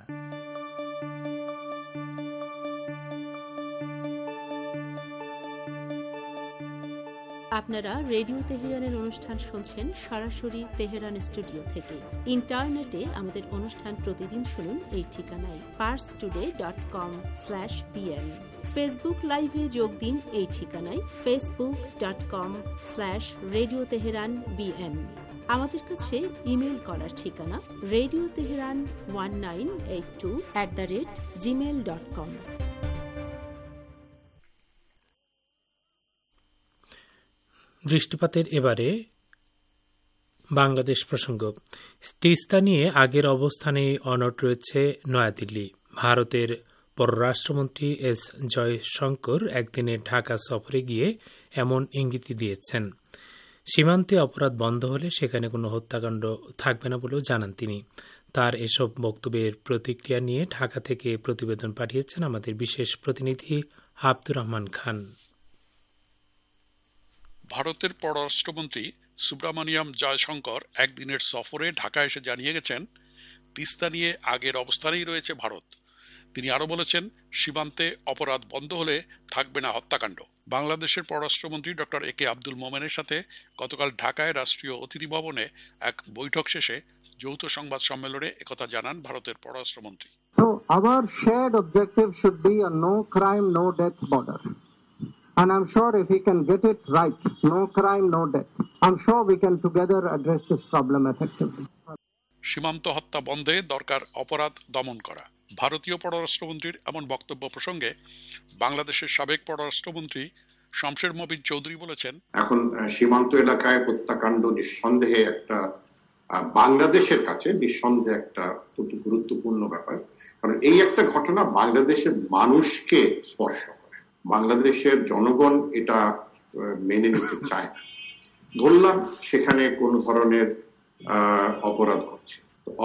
আপনারা রেডিও তেহরানের অনুষ্ঠান শুনছেন সরাসরি তেহরান স্টুডিও থেকে। ইন্টারনেটে আমাদের অনুষ্ঠান প্রতিদিন শুনুন এই ঠিকানায় Pars today dot com slash BN. Facebook লাইভে যোগ দিন এই ঠিকানায় Facebook dot com slash radio Tehran BN. আমাদের কাছে ইমেল করার ঠিকানা radio Tehran one nine eight two at the rate Gmail dot com. দৃষ্টিপাতের এবারে বাংলাদেশ প্রসঙ্গ। তিস্তা নিয়ে আগের অবস্থানে অনড় রয়েছে নয়াদিল্লি। ভারতের পররাষ্ট্রমন্ত্রী এস জয়শঙ্কর একদিনের ঢাকা সফরে গিয়ে এমন ইঙ্গিত দিয়েছেন। সীমান্তে অপরাধ বন্ধ হলে সেখানে কোনো হত্যাকাণ্ড থাকবে না বলেও জানান তিনি। তার এসব বক্তব্যের প্রতিক্রিয়া নিয়ে ঢাকা থেকে প্রতিবেদন পাঠিয়েছেন আমাদের বিশেষ প্রতিনিধি আব্দুর রহমান খান। ভারতের পররাষ্ট্রমন্ত্রী সুব্রামানিয়াম জয়শঙ্কর একদিনের সফরে ঢাকা এসে জানিয়ে গেছেন, তিস্তা নিয়ে আগের অবস্থানেই রয়েছে ভারত। তিনি আরো বলেছেন, সীমান্তে অপরাধ বন্ধ হলে থাকবে না হত্যাকাণ্ড। বাংলাদেশের পররাষ্ট্রমন্ত্রী ডক্টর এ কে আব্দুল মোমেনের সাথে গতকাল ঢাকায় রাষ্ট্রীয় অতিথি ভবনে এক বৈঠক শেষে যৌথ সংবাদ সম্মেলনে একথা জানান ভারতের পররাষ্ট্রমন্ত্রী। So our shared objective should be a no crime, no death border. And I'm sure if we can get it right, no crime, no death, I'm sure we can together address this problem effectively. সীমান্ত হত্যা বন্ধে দরকার অপরাধ দমন করা। ভারতীয় পররাষ্ট্রমন্ত্রীর এমন বক্তব্য প্রসঙ্গে বাংলাদেশের সাবেক পররাষ্ট্রমন্ত্রী শমশের মবিন চৌধুরী বলেছেন, এখন সীমান্ত এলাকায় হত্যাকাণ্ড নিঃসন্দেহে একটা বাংলাদেশের কাছে নিঃসন্দেহে একটা অত্যন্ত গুরুত্বপূর্ণ ব্যাপার। কারণ এই একটা ঘটনা বাংলাদেশের মানুষকে স্পর্শ করে। বাংলাদেশের জনগণ এটা মেনে নিতে চায় না। ধরলাম সেখানে কোন ধরনের আহ অপরাধ ঘটছে,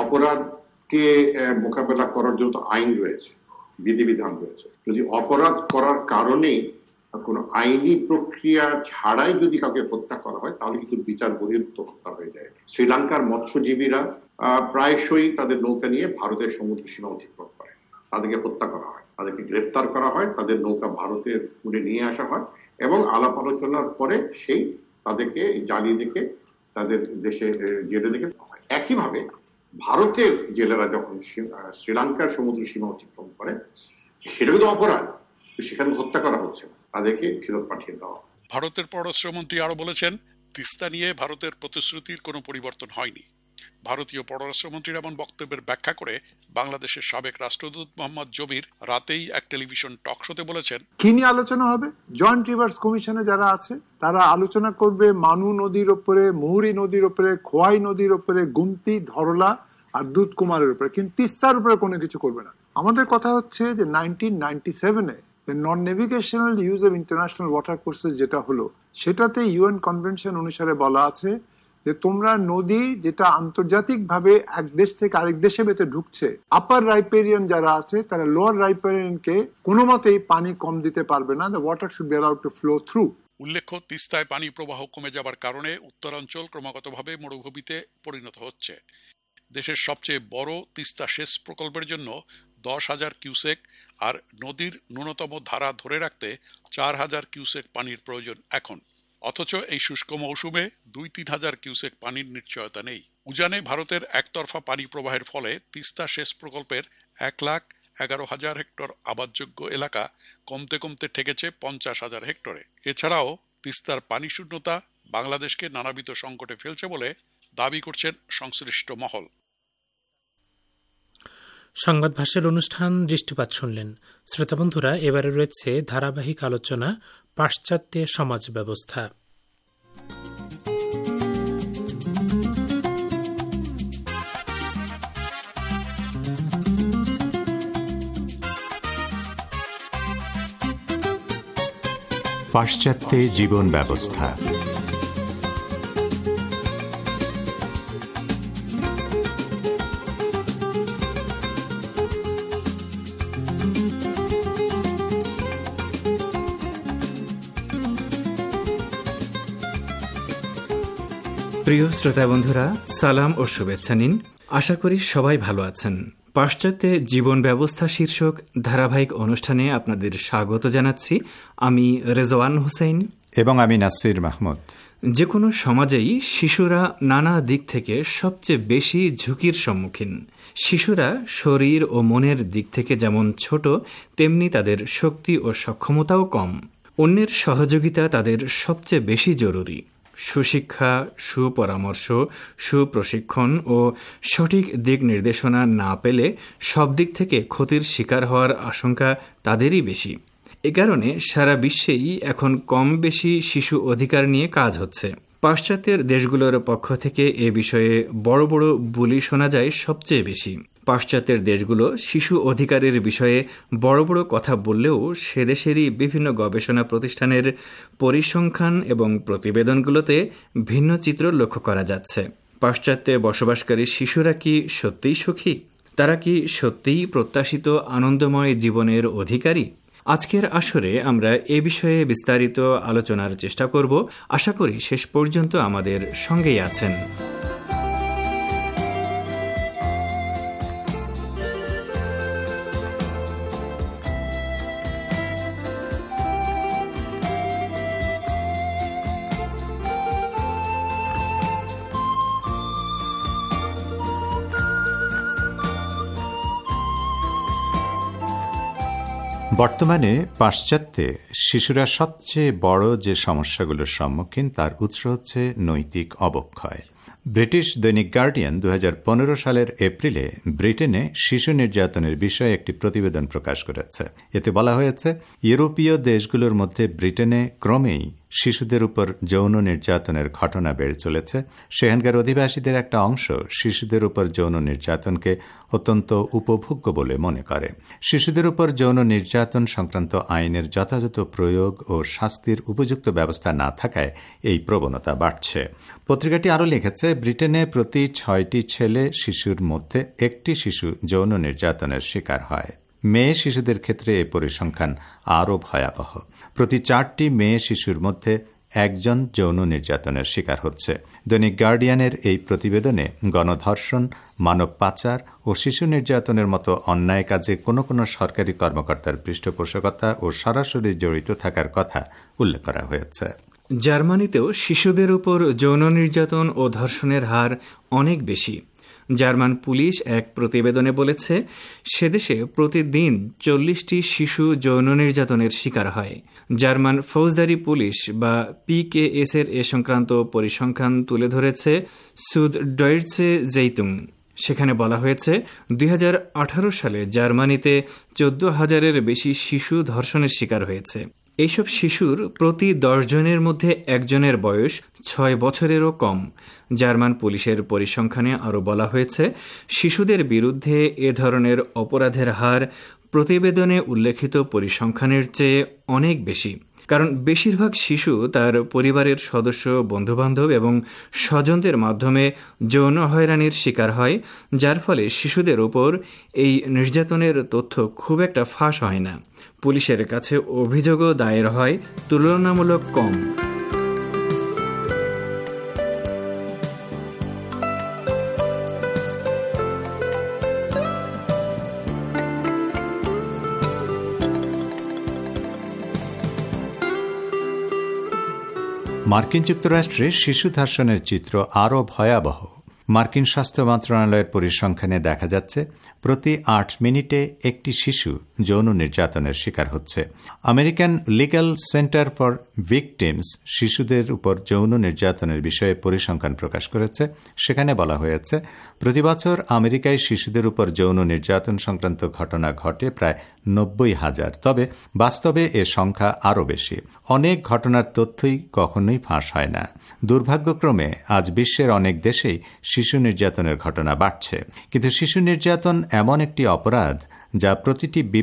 অপরাধকে মোকাবেলা করার জন্য আইন রয়েছে, বিধিবিধান রয়েছে। যদি অপরাধ করার কারণেই কোনো আইনি প্রক্রিয়া ছাড়াই যদি কাউকে হত্যা করা হয় তাহলে কিন্তু বিচার বহির্ভূত হত্যা হয়ে যায়। শ্রীলঙ্কার মৎস্যজীবীরা প্রায়শই তাদের নৌকা নিয়ে ভারতের সমুদ্র সীমা অতিক্রম করে, তাদেরকে হত্যা করা হয়, তাদেরকে গ্রেপ্তার করা হয়, তাদের নৌকা ভারতের পুরে নিয়ে আসা হয় এবং আলাপ আলোচনার পরে সেই তাদেরকে জ্বালিয়ে দেখে তাদের দেশে জেলে দেখে হয়। একইভাবে ভারতের জেলেরা যখন শ্রীলঙ্কার সমুদ্র সীমা অতিক্রম করে সেটা কিন্তু অপরাধ, সেখানে হত্যা করা হচ্ছে না, তাদেরকে ফেরত পাঠিয়ে দেওয়া। ভারতের পররাষ্ট্রমন্ত্রী আরো বলেছেন, তিস্তা নিয়ে ভারতের প্রতিশ্রুতির কোনো পরিবর্তন হয়নি। ভারতীয় পররাষ্ট্রমন্ত্রীর এমন বক্তব্যের ব্যাখ্যা করে বাংলাদেশের সাবেক রাষ্ট্রদূত মোহাম্মদ জমির রাতেই এক টেলিভিশন টক শোতে বলেছেন, কি নিয়ে আলোচনা হবে? জয়েন্ট রিভার্স কমিশনে যারা আছে তারা আলোচনা করবে মানু নদীর উপরে, মুহুরী নদীর উপরে, খোয়াই নদীর উপরে, গুমতি, ধরলা আর দুধকুমারের উপরে, কিন্তু তিস্তার উপরে কোনো কিছু করবে না। আমাদের কথা হচ্ছে যে নাইনটিন নাইনটি সেভেনে non navigational use of international water courses যেটা হলো, সেটাতে ইউএন কনভেনশন অনুসারে বলা আছে যে তোমরা নদী যেটা আন্তর্জাতিক ভাবে এক দেশ থেকে আরেক দেশে বেতে ঢুকছে, আপার রাইপেরিয়ান যারা আছে তারা লোয়ার রাইপেরিয়ানকে কোনো মতেই পানি কম দিতে পারবে না। The water should be allowed to flow through. উল্লেখ্য, তিস্তায় পানি প্রবাহ কমে যাবার কারণে উত্তরাঞ্চল ক্রমাগতভাবে মরুভূমিতে পরিণত হচ্ছে। দেশের সবচেয়ে বড় তিস্তা সেচ প্রকল্পের জন্য দশ হাজার কিউসেক আর নদীর ন্যূনতম ধারা ধরে রাখতে চার হাজার কিউসেক পানির প্রয়োজন এখন। অথচ এই শুষ্ক মৌসুমে দুই তিন হাজার কিউসেক পানির নিশ্চয়তা নেই। উজানে ভারতের একতরফা পানি প্রবাহের ফলে তিস্তা সেচ প্রকল্পের এক লাখ এগারো হাজার হেক্টর আবাদযোগ্য এলাকা কমতে কমতে ঠেকেছে পঞ্চাশ হাজার হেক্টরে। এছাড়াও তিস্তার পানি শূন্যতা বাংলাদেশকে নানাবিধ সংকটে ফেলছে বলে দাবি করছেন সংশ্লিষ্ট মহল। সংবাদ ভাষ্যের অনুষ্ঠান দৃষ্টিপাত শুনলেন। শ্রোতা বন্ধুরা, এবারে রয়েছে ধারাবাহিক আলোচনা পাশ্চাত্য সমাজ ব্যবস্থা। পাশ্চাত্যে জীবন ব্যবস্থা। প্রিয় শ্রোতা বন্ধুরা, সালাম ও শুভেচ্ছা নিন। আশা করি সবাই ভালো আছেন। পাশ্চাত্যে জীবন ব্যবস্থা শীর্ষক ধারাবাহিক অনুষ্ঠানে আপনাদের স্বাগত জানাচ্ছি। আমি রেজওয়ান হোসেন এবং আমি নাসির মাহমুদ। যে কোনো সমাজেই শিশুরা নানা দিক থেকে সবচেয়ে বেশি ঝুঁকির সম্মুখীন। শিশুরা শরীর ও মনের দিক থেকে যেমন ছোট, তেমনি তাদের শক্তি ও সক্ষমতাও কম। অন্যের সহযোগিতা তাদের সবচেয়ে বেশি জরুরি। সুশিক্ষা, সুপরামর্শ, সুপ্রশিক্ষণ ও সঠিক দিক নির্দেশনা না পেলে সব দিক থেকে ক্ষতির শিকার হওয়ার আশঙ্কা তাদেরই বেশি। এ কারণে সারা বিশ্বেই এখন কম বেশি শিশু অধিকার নিয়ে কাজ হচ্ছে। পাশ্চাত্যের দেশগুলোর পক্ষ থেকে এ বিষয়ে বড় বড় বুলি শোনা যায় সবচেয়ে বেশি। পাশ্চাত্যের দেশগুলো শিশু অধিকারের বিষয়ে বড় বড় কথা বললেও সে দেশেরই বিভিন্ন গবেষণা প্রতিষ্ঠানের পরিসংখ্যান এবং প্রতিবেদনগুলোতে ভিন্ন চিত্র লক্ষ্য করা যাচ্ছে। পাশ্চাত্যে বসবাসকারী শিশুরা কি সত্যিই সুখী? তারা কি সত্যিই প্রত্যাশিত আনন্দময় জীবনের অধিকারী? আজকের আসরে আমরা এ বিষয়ে বিস্তারিত আলোচনার চেষ্টা করব। আশা করি শেষ পর্যন্ত আমাদের সঙ্গেই আছেন। বর্তমানে পাশ্চাত্যে শিশুরা সবচেয়ে বড় যে সমস্যাগুলোর সম্মুখীন তার উৎস হচ্ছে নৈতিক অবক্ষয়। ব্রিটিশ দৈনিক গার্ডিয়ান দু হাজার পনেরো সালের এপ্রিলে ব্রিটেনে শিশু নির্যাতনের বিষয়ে একটি প্রতিবেদন প্রকাশ করেছে। এতে বলা হয়েছে, ইউরোপীয় দেশগুলোর মধ্যে ব্রিটেনে ক্রমেই শিশুদের উপর যৌন নির্যাতনের ঘটনা বেড়ে চলেছে। সেখানকার অধিবাসীদের একটা অংশ শিশুদের উপর যৌন নির্যাতনকে অত্যন্ত উপভোগ্য বলে মনে করে। শিশুদের উপর যৌন নির্যাতন সংক্রান্ত আইনের যথাযথ প্রয়োগ ও শাস্তির উপযুক্ত ব্যবস্থা না থাকায় এই প্রবণতা বাড়ছে। পত্রিকাটি আরও লিখেছে, ব্রিটেনে প্রতি ছয়টি ছেলে শিশুর মধ্যে একটি শিশু যৌন নির্যাতনের শিকার হয়। মেয়ে শিশুদের ক্ষেত্রে এ পরিসংখ্যান আরও ভয়াবহ। প্রতি চারটি মেয়ে শিশুর মধ্যে একজন যৌন নির্যাতনের শিকার হচ্ছে। দৈনিক গার্ডিয়ানের এই প্রতিবেদনে গণধর্ষণ, মানব পাচার ও শিশু নির্যাতনের মতো অন্যায় কাজে কোনো কোনো সরকারি কর্মকর্তার পৃষ্ঠপোষকতা ও সরাসরি জড়িত থাকার কথা উল্লেখ করা হয়েছে। জার্মানিতেও শিশুদের উপর যৌন নির্যাতন ও ধর্ষণের হার অনেক বেশি। জার্মান পুলিশ এক প্রতিবেদনে বলেছে, সেদেশে প্রতিদিন চল্লিশটি শিশু যৌন নির্যাতনের শিকার হয়। জার্মান ফৌজদারি পুলিশ বা পিকেএস এর এ সংক্রান্ত পরিসংখ্যান তুলে ধরেছে সুদ ডয়েটসে জেইতুং। সেখানে বলা হয়েছে, দুই হাজার আঠারো সালে জার্মানিতে চোদ্দ হাজারের বেশি শিশু ধর্ষণের শিকার হয়েছে। এইসব শিশুর প্রতি দশ জনের মধ্যে একজনের বয়স ছয় বছরেরও কম। জার্মান পুলিশের পরিসংখ্যানে আরও বলা হয়েছে, শিশুদের বিরুদ্ধে এ ধরনের অপরাধের হার প্রতিবেদনে উল্লেখিত পরিসংখ্যানের চেয়ে অনেক বেশি। কারণ বেশিরভাগ শিশু তার পরিবারের সদস্য, বন্ধুবান্ধব এবং স্বজনদের মাধ্যমে যৌন হয়রানির শিকার হয়, যার ফলে শিশুদের ওপর এই নির্যাতনের তথ্য খুব একটা ফাঁস হয় না। পুলিশের কাছে অভিযোগও দায়ের হয় তুলনামূলক কম। মার্কিন যুক্তরাষ্ট্রে শিশু ধর্ষণের চিত্র আরও ভয়াবহ। মার্কিন স্বাস্থ্য মন্ত্রণালয়ের পরিসংখ্যানে দেখা যাচ্ছে, প্রতি আট মিনিটে একটি শিশু যৌন নির্যাতনের শিকার হচ্ছে। American legal centre for victims শিশুদের উপর যৌন নির্যাতনের বিষয়ে পরিসংখ্যান প্রকাশ করেছে। সেখানে বলা হয়েছে, প্রতি বছর আমেরিকায় শিশুদের উপর যৌন নির্যাতন সংক্রান্ত ঘটনা ঘটে প্রায় নব্বই হাজার। তবে বাস্তবে এ সংখ্যা আরও বেশি। অনেক ঘটনার তথ্যই কখনোই ফাঁস হয় না। দুর্ভাগ্যক্রমে আজ বিশ্বের অনেক দেশেই শিশু নির্যাতনের ঘটনা বাড়ছে। কিন্তু শিশু নির্যাতন এমন একটি অপরাধ যা প্রতিটি বিবেক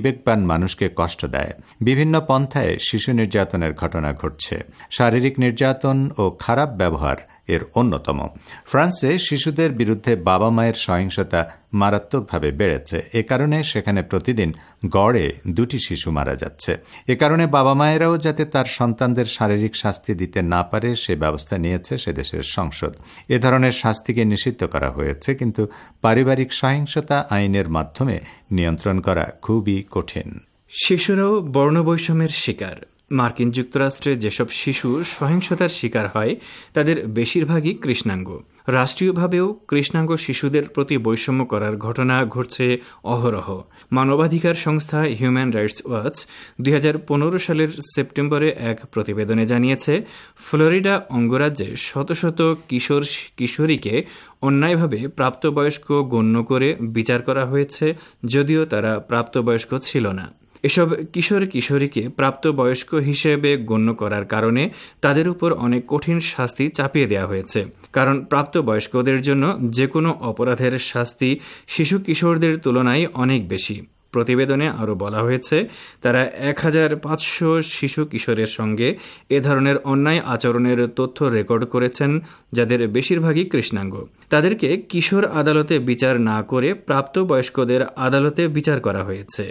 বিবেকবান মানুষকে কষ্ট দেয়। বিভিন্ন পন্থায় শিশু নির্যাতনের ঘটনা ঘটছে। শারীরিক নির্যাতন ও খারাপ ব্যবহার এর অন্যতম। ফ্রান্সে শিশুদের বিরুদ্ধে বাবা মায়ের সহিংসতা মারাত্মকভাবে বেড়েছে। এ কারণে সেখানে প্রতিদিন গড়ে দুটি শিশু মারা যাচ্ছে। এ কারণে বাবা মায়েরাও যাতে তার সন্তানদের শারীরিক শাস্তি দিতে না পারে সে ব্যবস্থা নিয়েছে সে দেশের সংসদ। এ ধরনের শাস্তিকে নিষিদ্ধ করা হয়েছে, কিন্তু পারিবারিক সহিংসতা আইনের মাধ্যমে নিয়ন্ত্রণ করা খুবই কঠিন। শিশুরাও বর্ণবৈষম্যের শিকার। মার্কিন যুক্তরাষ্ট্রে যেসব শিশু সহিংসতার শিকার হয় তাদের বেশিরভাগই কৃষ্ণাঙ্গ। রাষ্ট্রীয়ভাবেও কৃষ্ণাঙ্গ শিশুদের প্রতি বৈষম্য করার ঘটনা ঘটছে অহরহ। মানবাধিকার সংস্থা হিউম্যান রাইটস ওয়াচ দুই হাজার পনেরো সালের সেপ্টেম্বরে এক প্রতিবেদনে জানিয়েছে, ফ্লোরিডা অঙ্গরাজ্যে শত শত কিশোর কিশোরীকে অন্যায়ভাবে প্রাপ্তবয়স্ক গণ্য করে বিচার করা হয়েছে, যদিও তারা প্রাপ্তবয়স্ক ছিল না। এসব কিশোর কিশোরীকে প্রাপ্তবয়স্ক হিসেবে গণ্য করার কারণে তাদের উপর অনেক কঠিন শাস্তি চাপিয়ে দেওয়া হয়েছে, কারণ প্রাপ্তবয়স্কদের জন্য যে কোনো অপরাধের শাস্তি শিশু কিশোরদের তুলনায় অনেক বেশি। প্রতিবেদনে আরও বলা হয়েছে, তারা এক হাজার পাঁচশো শিশু কিশোরের সঙ্গে এ ধরনের অন্যায় আচরণের তথ্য রেকর্ড করেছেন, যাদের বেশিরভাগই কৃষ্ণাঙ্গ। তাদেরকে কিশোর আদালতে বিচার না করে প্রাপ্তবয়স্কদের আদালতে বিচার করা হয়েছে।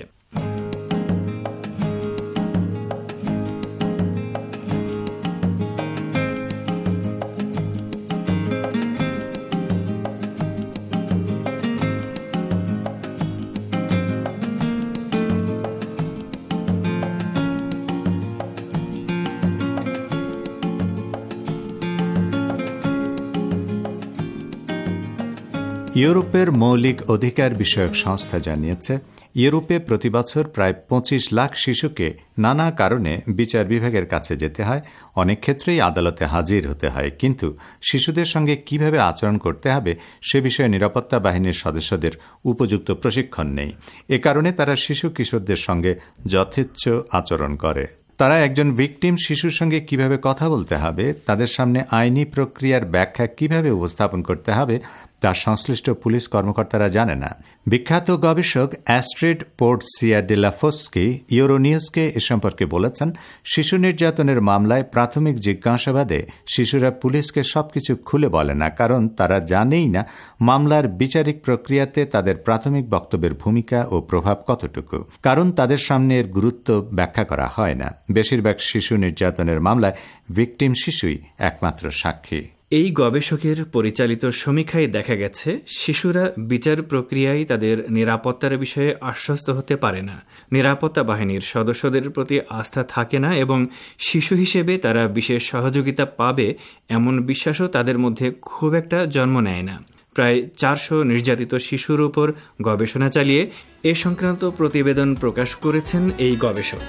ইউরোপের মৌলিক অধিকার বিষয়ক সংস্থা জানিয়েছে, ইউরোপে প্রতি বছর প্রায় পঁচিশ লাখ শিশুকে নানা কারণে বিচার বিভাগের কাছে যেতে হয়। অনেক ক্ষেত্রেই আদালতে হাজির হতে হয়, কিন্তু শিশুদের সঙ্গে কিভাবে আচরণ করতে হবে সে বিষয়ে নিরাপত্তা বাহিনীর সদস্যদের উপযুক্ত প্রশিক্ষণ নেই। এ কারণে তারা শিশু কিশোরদের সঙ্গে যথেচ্ছ আচরণ করে। তারা একজন ভিকটিম শিশুর সঙ্গে কিভাবে কথা বলতে হবে, তাদের সামনে আইনি প্রক্রিয়ার ব্যাখ্যা কিভাবে উপস্থাপন করতে হবে তা সংশ্লিষ্ট পুলিশ কর্মকর্তারা জানে না। বিখ্যাত গবেষক অ্যাস্ট্রিড পোর্টসিয়া ডে লা ফস্কি ইউরোনিউজকে এ সম্পর্কে বলেছেন, শিশু নির্যাতনের মামলায় প্রাথমিক জিজ্ঞাসাবাদে শিশুরা পুলিশকে সবকিছু খুলে বলে না, কারণ তারা জানেই না মামলার বিচারিক প্রক্রিয়াতে তাদের প্রাথমিক বক্তব্যের ভূমিকা ও প্রভাব কতটুকু, কারণ তাদের সামনে এর গুরুত্ব ব্যাখ্যা করা হয় না। বেশিরভাগ শিশু নির্যাতনের মামলায় ভিকটিম শিশুই একমাত্র সাক্ষী। এই গবেষকের পরিচালিত সমীক্ষায় দেখা গেছে, শিশুরা বিচার প্রক্রিয়ায় তাদের নিরাপত্তার বিষয়ে আশ্বস্ত হতে পারে না, নিরাপত্তা বাহিনীর সদস্যদের প্রতি আস্থা থাকে না এবং শিশু হিসেবে তারা বিশেষ সহযোগিতা পাবে এমন বিশ্বাসও তাদের মধ্যে খুব একটা জন্ম নেয় না। প্রায় চারশো নির্যাতিত শিশুর উপর গবেষণা চালিয়ে এ সংক্রান্ত প্রতিবেদন প্রকাশ করেছেন এই গবেষক।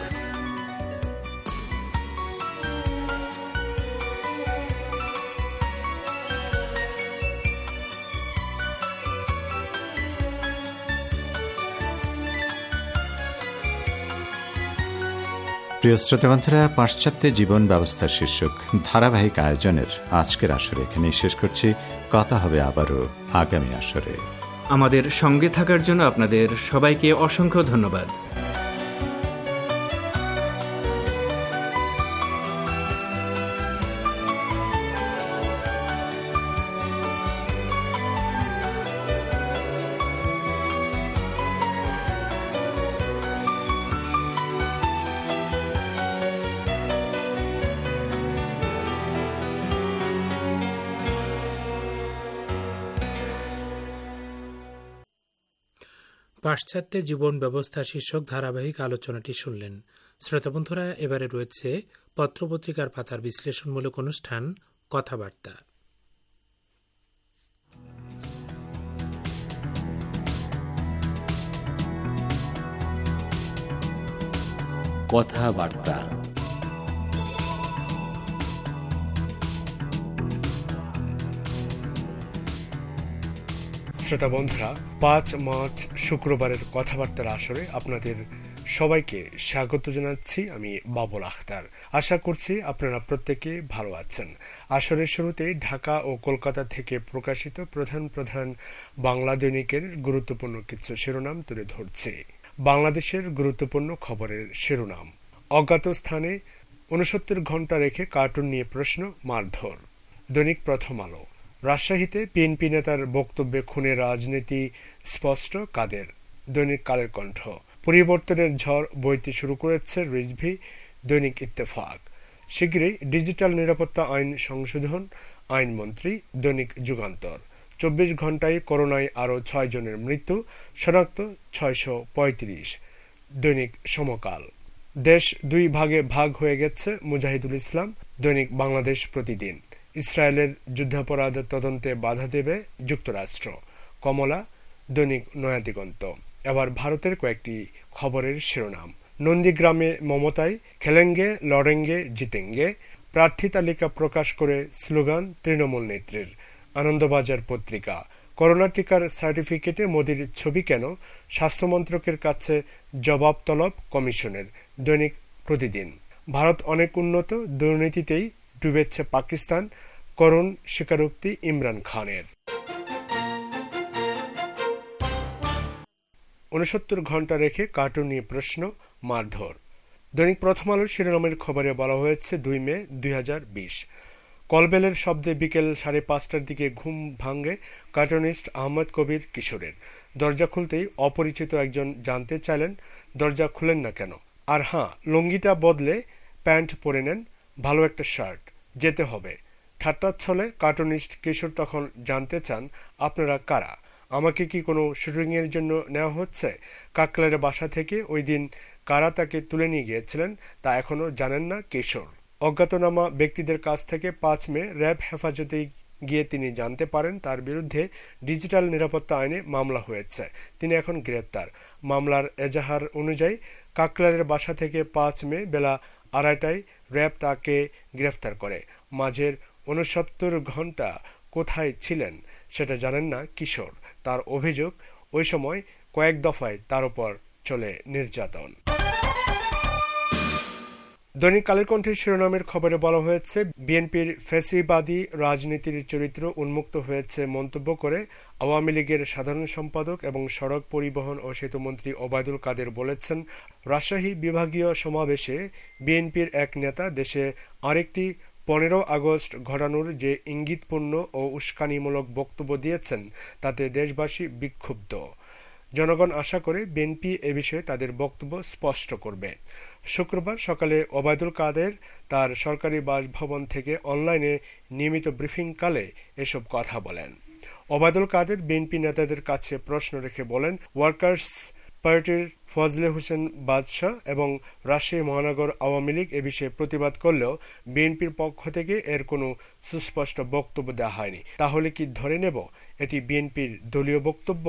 প্রিয় শ্রোতাবন্ধুরা, পাশ্চাত্য জীবন ব্যবস্থা শীর্ষক ধারাবাহিক আয়োজনের আজকের আসরে এখানেই শেষ করছি। কথা হবে আবারও আগামী আসরে। আমাদের সঙ্গে থাকার জন্য আপনাদের সবাইকে অসংখ্য ধন্যবাদ। পাশ্চাত্যে জীবন ব্যবস্থা শীর্ষক ধারাবাহিক আলোচনাটি শুনলেন। শ্রোতাবন্ধুরা, এবারে রয়েছে পত্রপত্রিকার পাতার বিশ্লেষণমূলক অনুষ্ঠান কথাবার্তা। কথাবার্তা শ্রোতা বন্ধুরা, পাঁচ মার্চ শুক্রবারের কথাবার্তার আসরে আপনাদের সবাইকে স্বাগত জানাচ্ছি। আমি বাবুল আখতার। আশা করছি আপনারা প্রত্যেকে ভালো আছেন। আসরের শুরুতে ঢাকা ও কলকাতা থেকে প্রকাশিত প্রধান প্রধান বাংলা দৈনিকের গুরুত্বপূর্ণ কিছু শিরোনাম তুলে ধরছি। বাংলাদেশের গুরুত্বপূর্ণ খবরের শিরোনাম। অজ্ঞাত স্থানে উনসত্তর ঘন্টা রেখে কার্টুন নিয়ে প্রশ্ন, মারধর। দৈনিক প্রথম আলো। রাজশাহীতে বিএনপি নেতার বক্তব্যে খুনের রাজনীতি স্পষ্ট কাদের। দৈনিক কালের কণ্ঠ। পরিবর্তনের ঝড় বইতে শুরু করেছে রিজভী। দৈনিক ইত্তেফাক। শীঘ্রই ডিজিটাল নিরাপত্তা আইন সংশোধন আইনমন্ত্রী। দৈনিক যুগান্তর। চব্বিশ ঘন্টায় করোনায় আরও ছয় জনের মৃত্যু, শনাক্ত ছয়শ পঁয়ত্রিশ। দৈনিক সমকাল। দেশ দুই ভাগে ভাগ হয়ে গেছে, মুজাহিদুল ইসলাম। দৈনিক বাংলাদেশ প্রতিদিন। ইসরায়েলের যুদ্ধাপরাধ তদন্তে বাধা দেবে যুক্তরাষ্ট্র। কমলা। দৈনিক নয়াদিগন্ত। এবার ভারতের কয়েকটি খবরের শিরোনাম। নন্দীগ্রামে মমতায় খেলেঙ্গে লড়েঙ্গে জিতেঙ্গে, প্রার্থী তালিকা প্রকাশ করে স্লোগান তৃণমূল নেত্রীর। আনন্দবাজার পত্রিকা। করোনা টিকার সার্টিফিকেটে মোদির ছবি কেন, স্বাস্থ্যমন্ত্রকের কাছে জবাব তলব কমিশনের। দৈনিক প্রতিদিন। ভারত অনেক উন্নত, দুর্নীতিতেই ডুবেছে পাকিস্তান, করুণ স্বীকারোক্তি ইমরান খানের। উনসত্তর ঘন্টা রেখে কার্টুন নিয়ে প্রশ্ন, মারধর। দৈনিক প্রথম আলোর শিরোনামের খবরে বলা হয়েছে দুই মে দুই হাজার বিশ কলবেলের শব্দে বিকেল সাড়ে পাঁচটার দিকে ঘুম ভাঙে কার্টুনিস্ট আহমদ কবির কিশোরের। দরজা খুলতেই অপরিচিত একজন জানতে চাইলেন দরজা খুলেন না কেন। আর হ্যাঁ, লুঙ্গিটা বদলে প্যান্ট পরে নেন, ভালো একটা শার্ট, যেতে হবে। ঠাট্টার ছলে কার্টুনিস্ট কিশোর তখন জানতে চান, আপনারা কারা? আমাকে কি কোনো শুটিং এর জন্য নেওয়া হচ্ছে? কাকলারের বাসা থেকে ওই দিন কারা তাকে তুলে নিয়ে গিয়েছিলেন তা এখনো জানেন না কিশোর। অজ্ঞাতনামা ব্যক্তিদের কাছ থেকে পাঁচ মে র্যাব হেফাজতে গিয়ে তিনি জানতে পারেন তার বিরুদ্ধে ডিজিটাল নিরাপত্তা আইনে মামলা হয়েছে। তিনি এখন গ্রেপ্তার। মামলার এজাহার অনুযায়ী কাকলারের বাসা থেকে পাঁচ মে বেলা আড়াইটায় র্যাব তাকে গ্রেফতার করে। মাঝের উনসত্তর ঘন্টা কোথায় ছিলেন সেটা জানেন না কিশোর। তার অভিযোগ, ওই সময় কয়েক দফায় তার উপর চলে নির্যাতন। দৈনিক কালের কণ্ঠের শিরোনামের খবরে বলা হয়েছে বিএনপির ফ্যাসিবাদী রাজনীতির চরিত্র উন্মুক্ত হয়েছে মন্তব্য করে আওয়ামী লীগের সাধারণ সম্পাদক এবং সড়ক পরিবহন ও সেতুমন্ত্রী ওবায়দুল কাদের বলেছেন, রাজশাহী বিভাগীয় সমাবেশে বিএনপির এক নেতা দেশে আরেকটি পনেরো আগস্ট ঘটানোর যে ইঙ্গিতপূর্ণ ও উস্কানিমূলক বক্তব্য দিয়েছেন তাতে দেশবাসী বিক্ষুব্ধ। জনগণ আশা করে বিএনপি এ বিষয়ে তাদের বক্তব্য স্পষ্ট করবে। শুক্রবার সকালে ওবায়দুল কাদের তার সরকারি বাসভবন থেকে অনলাইনে নিয়মিত ব্রিফিংকালে এসব কথা বলেন। ওবায়দুল কাদের বিএনপি নেতাদের কাছে প্রশ্ন রেখে বলেন, ওয়ার্কার্স পার্টির ফজলে হোসেন বাদশাহ এবং রাজশাহী মহানগর আওয়ামী লীগ এ বিষয়ে প্রতিবাদ করলেও বিএনপির পক্ষ থেকে এর কোনো সুস্পষ্ট বক্তব্য দেওয়া হয়নি। তাহলে কি ধরে নেব এটি বিএনপির দলীয় বক্তব্য?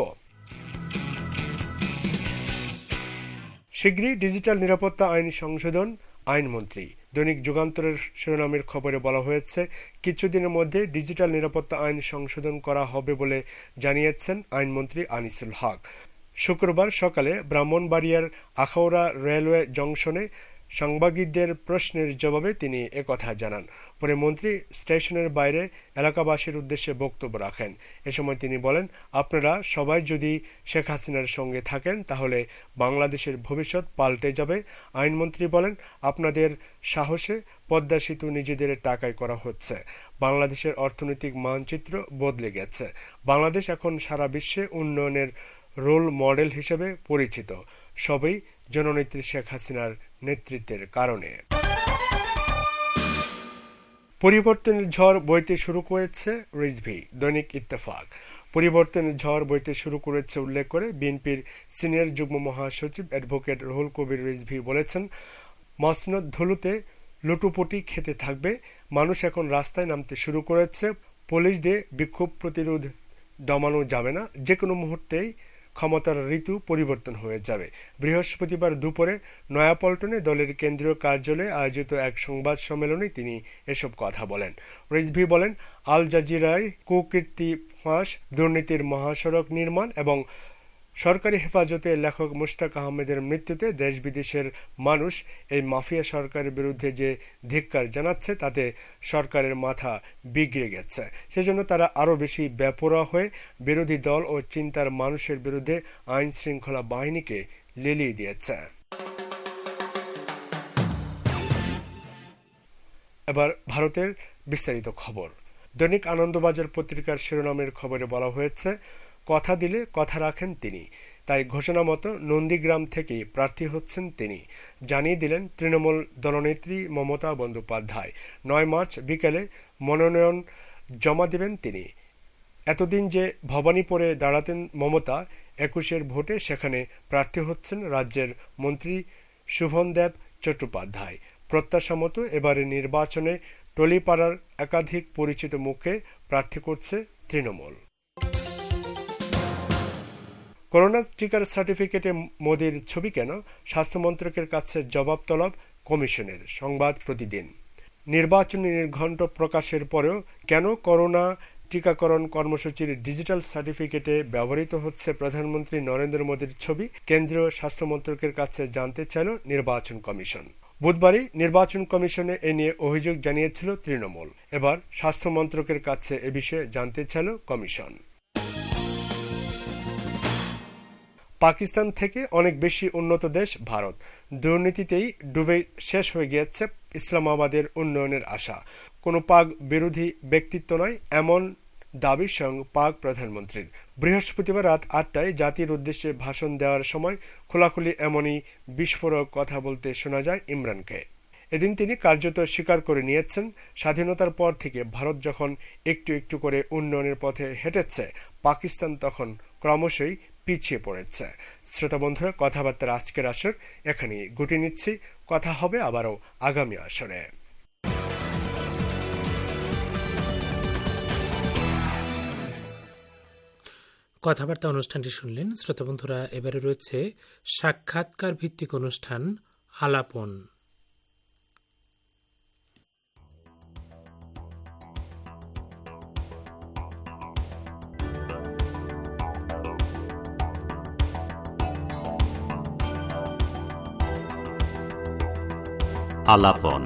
শীঘ্রই ডিজিটাল নিরাপত্তা আইন সংশোধন আইনমন্ত্রী। দৈনিক যুগান্তরের শিরোনামের খবরে বলা হয়েছে, কিছুদিনের মধ্যে ডিজিটাল নিরাপত্তা আইন সংশোধন করা হবে বলে জানিয়েছেন আইনমন্ত্রী আনিসুল হক। শুক্রবার সকালে ব্রাহ্মণবাড়িয়ার আখাউড়া রেলওয়ে জংশনে সাংবাদিকদের প্রশ্নের জবাবে তিনি একথা জানান। পরে মন্ত্রী স্টেশনের বাইরে এলাকাবাসীর উদ্দেশ্যে বক্তব্য রাখেন। এ সময় তিনি বলেন, আপনারা সবাই যদি শেখ হাসিনার সঙ্গে থাকেন তাহলে বাংলাদেশের ভবিষ্যৎ পাল্টে যাবে। আইনমন্ত্রী বলেন, আপনাদের সাহসে পদ্মা সেতু নিজেদের টাকায় করা হচ্ছে। বাংলাদেশের অর্থনৈতিক মানচিত্র বদলে গেছে। বাংলাদেশ এখন সারা বিশ্বে উন্নয়নের রোল মডেল হিসেবে পরিচিত। সবই জননেত্রী শেখ হাসিনার নেতৃত্বের কারণে। পরিবর্তনের ঝড় বইতে শুরু করেছে রিজভী। দৈনিক ইত্তেফাক। পরিবর্তনের ঝড় বইতে শুরু করেছে উল্লেখ করে বিএনপির সিনিয়র যুগ্ম মহাসচিব অ্যাডভোকেট রুহুল কবির রিজভী বলেছেন, মসনদ ধুলোতে লুটোপুটি খেতে থাকবে। মানুষ এখন রাস্তায় নামতে শুরু করেছে। পুলিশ দিয়ে বিক্ষোভ প্রতিরোধ দমানো যাবে না। যে কোনো মুহূর্তেই ক্ষমতার ঋতু পরিবর্তন হয়ে যাবে। বৃহস্পতিবার দুপুরে নয়াপল্টনে দলের কেন্দ্রীয় কার্যালয়ে আয়োজিত এক সংবাদ সম্মেলনে তিনি এসব কথা বলেন। রিজভী বলেন, আল জাজিরায় কুকীর্তি ফাঁস, দুর্নীতির মহাসড়ক নির্মাণ এবং সরকারি হেফাজতে লেখক মুশতাক আহমেদের মৃত্যুতে দেশ বিদেশের মানুষ এই মাফিয়া সরকারের বিরুদ্ধে যে ধিক্কার জানাচ্ছে তাতে সরকারের মাথা বিগড়ে গেছে। সেজন্য তারা আরো বেশি বেপরোয়া হয়ে বিরোধী দল ও চিন্তার মানুষের বিরুদ্ধে আইন শৃঙ্খলা বাহিনীকে লেলিয়ে দিয়েছে। এবার ভারতের বিস্তারিত খবর। দৈনিক আনন্দবাজার পত্রিকার শিরোনামের খবরে বলা হয়েছে, কথা দিলে কথা রাখেন তিনি, তাই ঘোষণা মতো নন্দীগ্রাম থেকেই প্রার্থী হচ্ছেন তিনি, জানিয়ে দিলেন তৃণমূল দলনেত্রী মমতা বন্দ্যোপাধ্যায়। নয় মার্চ বিকেলে মনোনয়ন জমা দেবেন তিনি। এতদিন যে ভবানীপুরে দাঁড়াতেন মমতা, একুশের ভোটে সেখানে প্রার্থী হচ্ছেন রাজ্যের মন্ত্রী শুভনদেব চট্টোপাধ্যায়। প্রত্যাশা মতো এবারে নির্বাচনে টলিপাড়ার একাধিক পরিচিত মুখে প্রার্থী করছে তৃণমূল। করোনা টিকার সার্টিফিকেটে মোদির ছবি কেন? স্বাস্থ্য মন্ত্রকের কাছে জবাব তলব কমিশনের। সংবাদ প্রতিদিন। নির্বাচনী নির্ঘণ্ট প্রকাশের পরেও কেন করোনা টিকাকরণ কর্মসূচির ডিজিটাল সার্টিফিকেটে ব্যবহৃত হচ্ছে প্রধানমন্ত্রী নরেন্দ্র মোদীর ছবি, কেন্দ্রীয় স্বাস্থ্য মন্ত্রকের কাছে জানতে চাইল নির্বাচন কমিশন। বুধবারই নির্বাচন কমিশনে এ নিয়ে অভিযোগ জানিয়েছিল তৃণমূল। এবার স্বাস্থ্য মন্ত্রকের কাছে এ বিষয়ে জানতে চাইল কমিশন। পাকিস্তান থেকে অনেক বেশি উন্নত দেশ ভারত। দুর্নীতিতেই ডুবে শেষ হয়ে গিয়েছে ইসলামাবাদের উন্নয়নের আশা। কোনো পাক বিরোধী ব্যক্তিত্ব নয়, এমন দাবি স্বয়ং পাক প্রধানমন্ত্রীর। বৃহস্পতিবার রাত আটটায় জাতির উদ্দেশ্যে ভাষণ দেওয়ার সময় খোলাখুলি এমনই বিস্ফোরক কথা বলতে শোনা যায় ইমরানকে। এদিন তিনি কার্যত স্বীকার করে নিয়েছেন, স্বাধীনতার পর থেকে ভারত যখন একটু একটু করে উন্নয়নের পথে হেঁটেছে, পাকিস্তান তখন ক্রমশই পিছিয়ে পড়েছে। শ্রোতা বন্ধুরা, কথাবার্তার আজকের আসর এখানেই গুটিয়ে নিচ্ছি। কথা হবে আবারও আগামী আসরে। কথাবার্তা অনুষ্ঠানটি শুনলেন শ্রোতা বন্ধুরা। এবারে রয়েছে সাক্ষাৎকার ভিত্তিক অনুষ্ঠান আলাপন। আলাপন।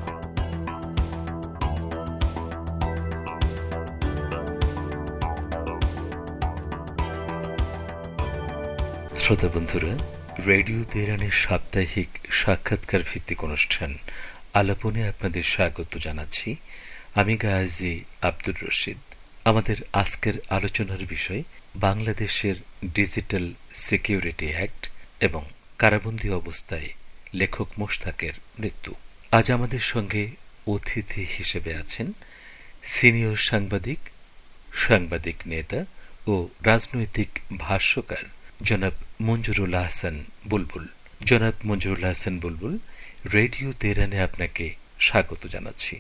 শ্রোতা বন্ধুরা, রেডিও তেহরানের সাপ্তাহিক সাক্ষাৎকার ভিত্তিক অনুষ্ঠান আলাপনে আপনাদের স্বাগত জানাচ্ছি। আমি গাজী আব্দুর রশিদ। আমাদের আজকের আলোচনার বিষয় বাংলাদেশের ডিজিটাল সিকিউরিটি অ্যাক্ট এবং কারাবন্দী অবস্থায় লেখক মোশতাকের মৃত্যু। আজ আমাদের সঙ্গে অতিথি হিসেবে আছেন সিনিয়র সাংবাদিক, সাংবাদিক নেতা ও রাজনৈতিক ভাষ্যকার জনাব মঞ্জুরুল আহসান বুলবুল। জনাব মঞ্জুরুল আহসান বুলবুল, রেডিও তেহরানে আপনাকে স্বাগত জানাচ্ছি।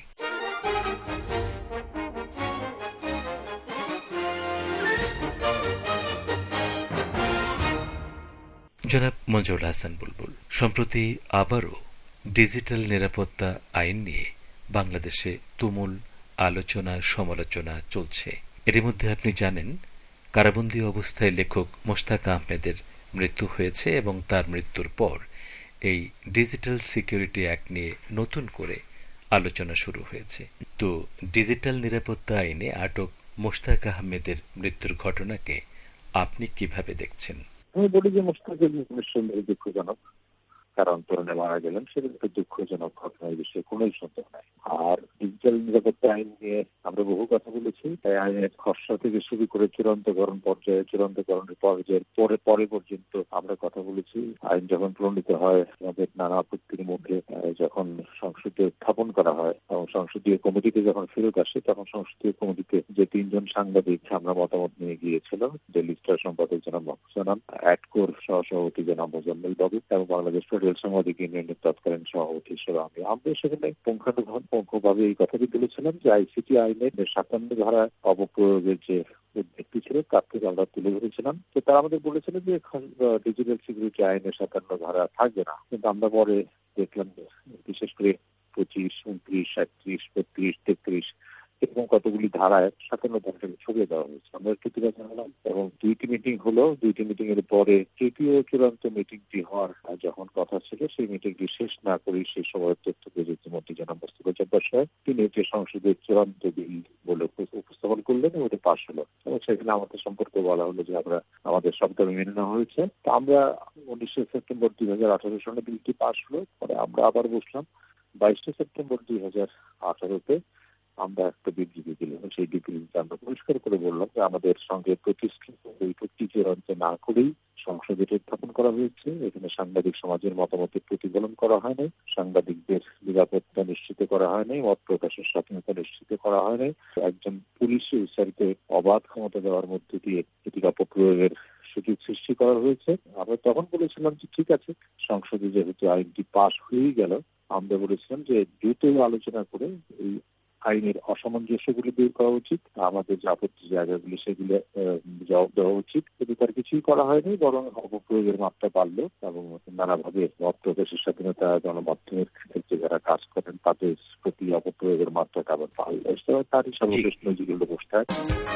জনাব মঞ্জুরুল আহসান বুলবুল, সম্প্রতি আবারও ডিজিটাল নিরাপত্তা আইন নিয়ে বাংলাদেশে তুমুল আলোচনা সমালোচনা চলছে। এর মধ্যে আপনি জানেন, কারাবন্দী অবস্থায় লেখক মোশতাক আহমেদের মৃত্যু হয়েছে এবং তার মৃত্যুর পর এই ডিজিটাল সিকিউরিটি অ্যাক্ট নিয়ে নতুন করে আলোচনা শুরু হয়েছে। তো ডিজিটাল নিরাপত্তা আইনে আটক মোশতাক আহমেদের মৃত্যুর ঘটনাকে আপনি কিভাবে দেখছেন? আমি বলি যে মোশতাকের নিঃসন্দেহে দুঃখজনক, কারণ তরুণে মারা গেলেন, সেটা একটা দুঃখজনক ঘটনা, এই বিষয়ে কোনোই সন্দেহ নাই। আর ডিজিটাল নিরাপত্তা আইন নিয়ে আমরা বহু কথা বলেছি। এই আইনের খসড়া থেকে শুরু করে চূড়ান্তকরণ পর্যায়ে, চূড়ান্তকরণের পর্যায়ের পরে পরে পর্যন্ত আমরা কথা বলেছি। আইন যখন প্রণীত হয়, আমাদের নানা আপত্তির মধ্যে যখন সংসদে উত্থাপন করা হয় এবং সংসদীয় কমিটিতে যখন ফেরত আসে, তখন সংসদীয় কমিটিতে যে তিনজন সাংবাদিক আমরা মতামত নিয়ে গিয়েছিলাম, ডেইলি স্টার সম্পাদক জনাব মহসেনাম, অ্যাডকোর সহসভাপতি জনাব মোজাম্মেল বাবু এবং বাংলাদেশ সাংবাদিক ইউনিয়নের তৎকালীন সভাপতি হিসেবে আমি আমরা সেখানে পুঙ্খানুপুঙ্খভাবে এই কথাটি বলেছিলাম যে আইসিটি আইনের সাতান্ন ধারা অপপ্রয়োগের যে ব্যক্তি ছিল তার থেকে আমরা তুলে ধরেছিলাম। তো তারা আমাদের বলেছিল যে ডিজিটাল সিকিউরিটি আইনের সাতান্ন ধারা থাকবে না, কিন্তু আমরা পরে দেখলাম বিশেষ করে পঁচিশ, উনত্রিশ, সাঁত্রিশ, বত্রিশ, তেত্রিশ এবং কতগুলি ধারায় সাতান্ন ধারাটাকে ছড়িয়ে দেওয়া হয়েছে। আমরা প্রতিবাদ জানালাম এবং দুইটি মিটিং হলো। দুইটি মিটিং এর পরে তৃতীয় চূড়ান্ত মিটিংটি হওয়ার যখন কথা ছিল, সেই মিটিংটি শেষ না করেই সেই সময়ের তথ্য প্রযুক্তিমন্ত্রী জনাব মোস্তফা জব্বার সাহেব তিনি যে সংসদের চূড়ান্ত বিল বলে উপস্থাপন করলেন এবং ওটা পাশ হলো এবং সেখানে আমাদের সম্পর্কে বলা হলো যে আমরা আমাদের সব দাবি মেনে নেওয়া হয়েছে। তো আমরা উনিশে সেপ্টেম্বর দুই হাজার আঠারো সালে বিলটি পাশ হলো। পরে আমরা আবার বসলাম বাইশে সেপ্টেম্বর দুই হাজার আঠারোতে আমরা একটা বিবৃতি দিলাম। সেই বিবৃতিতে আমরা পরিষ্কার করে বললাম যে আমাদের সঙ্গে প্রতিষ্ঠিত বৈঠকটি চূড়ান্ত না করেই সংসদে উত্থাপন করা হয়েছে। এখানে সাংবাদিক সমাজের মতামতের প্রতিফলন করা হয়নি, সাংবাদিকদের নিরাপত্তা নিশ্চিত করা হয়নি, মত প্রকাশের স্বাধীনতা নিশ্চিত করা হয়নি, একজন পুলিশ অফিসারকে অবাধ ক্ষমতা দেওয়ার মধ্যে দিয়ে এটির অপপ্রয়োগের সুযোগ সৃষ্টি করা হয়েছে। আমরা তখন বলেছিলাম যে ঠিক আছে, সংসদে যেহেতু আইনটি পাশ হয়েই গেল, আমরা বলেছিলাম যে দ্রুত আলোচনা করে এই আইনের অসামঞ্জস্যগুলি দূর করা উচিত, আমাদের যে আপত্তি জায়গাগুলি সেগুলো জবাব দেওয়া উচিত। কিন্তু তার কিছুই করা হয়নি, বরং অপপ্রয়োগের মাত্রা বাড়লো এবং নানাভাবে মত প্রকাশের স্বাধীনতা, গণমাধ্যমের ক্ষেত্রে যারা কাজ করেন তাদের প্রতি অপপ্রয়োগের মাত্রাটা আবার বাড়লো। তারই সর্বশেষ নজির অবস্থায়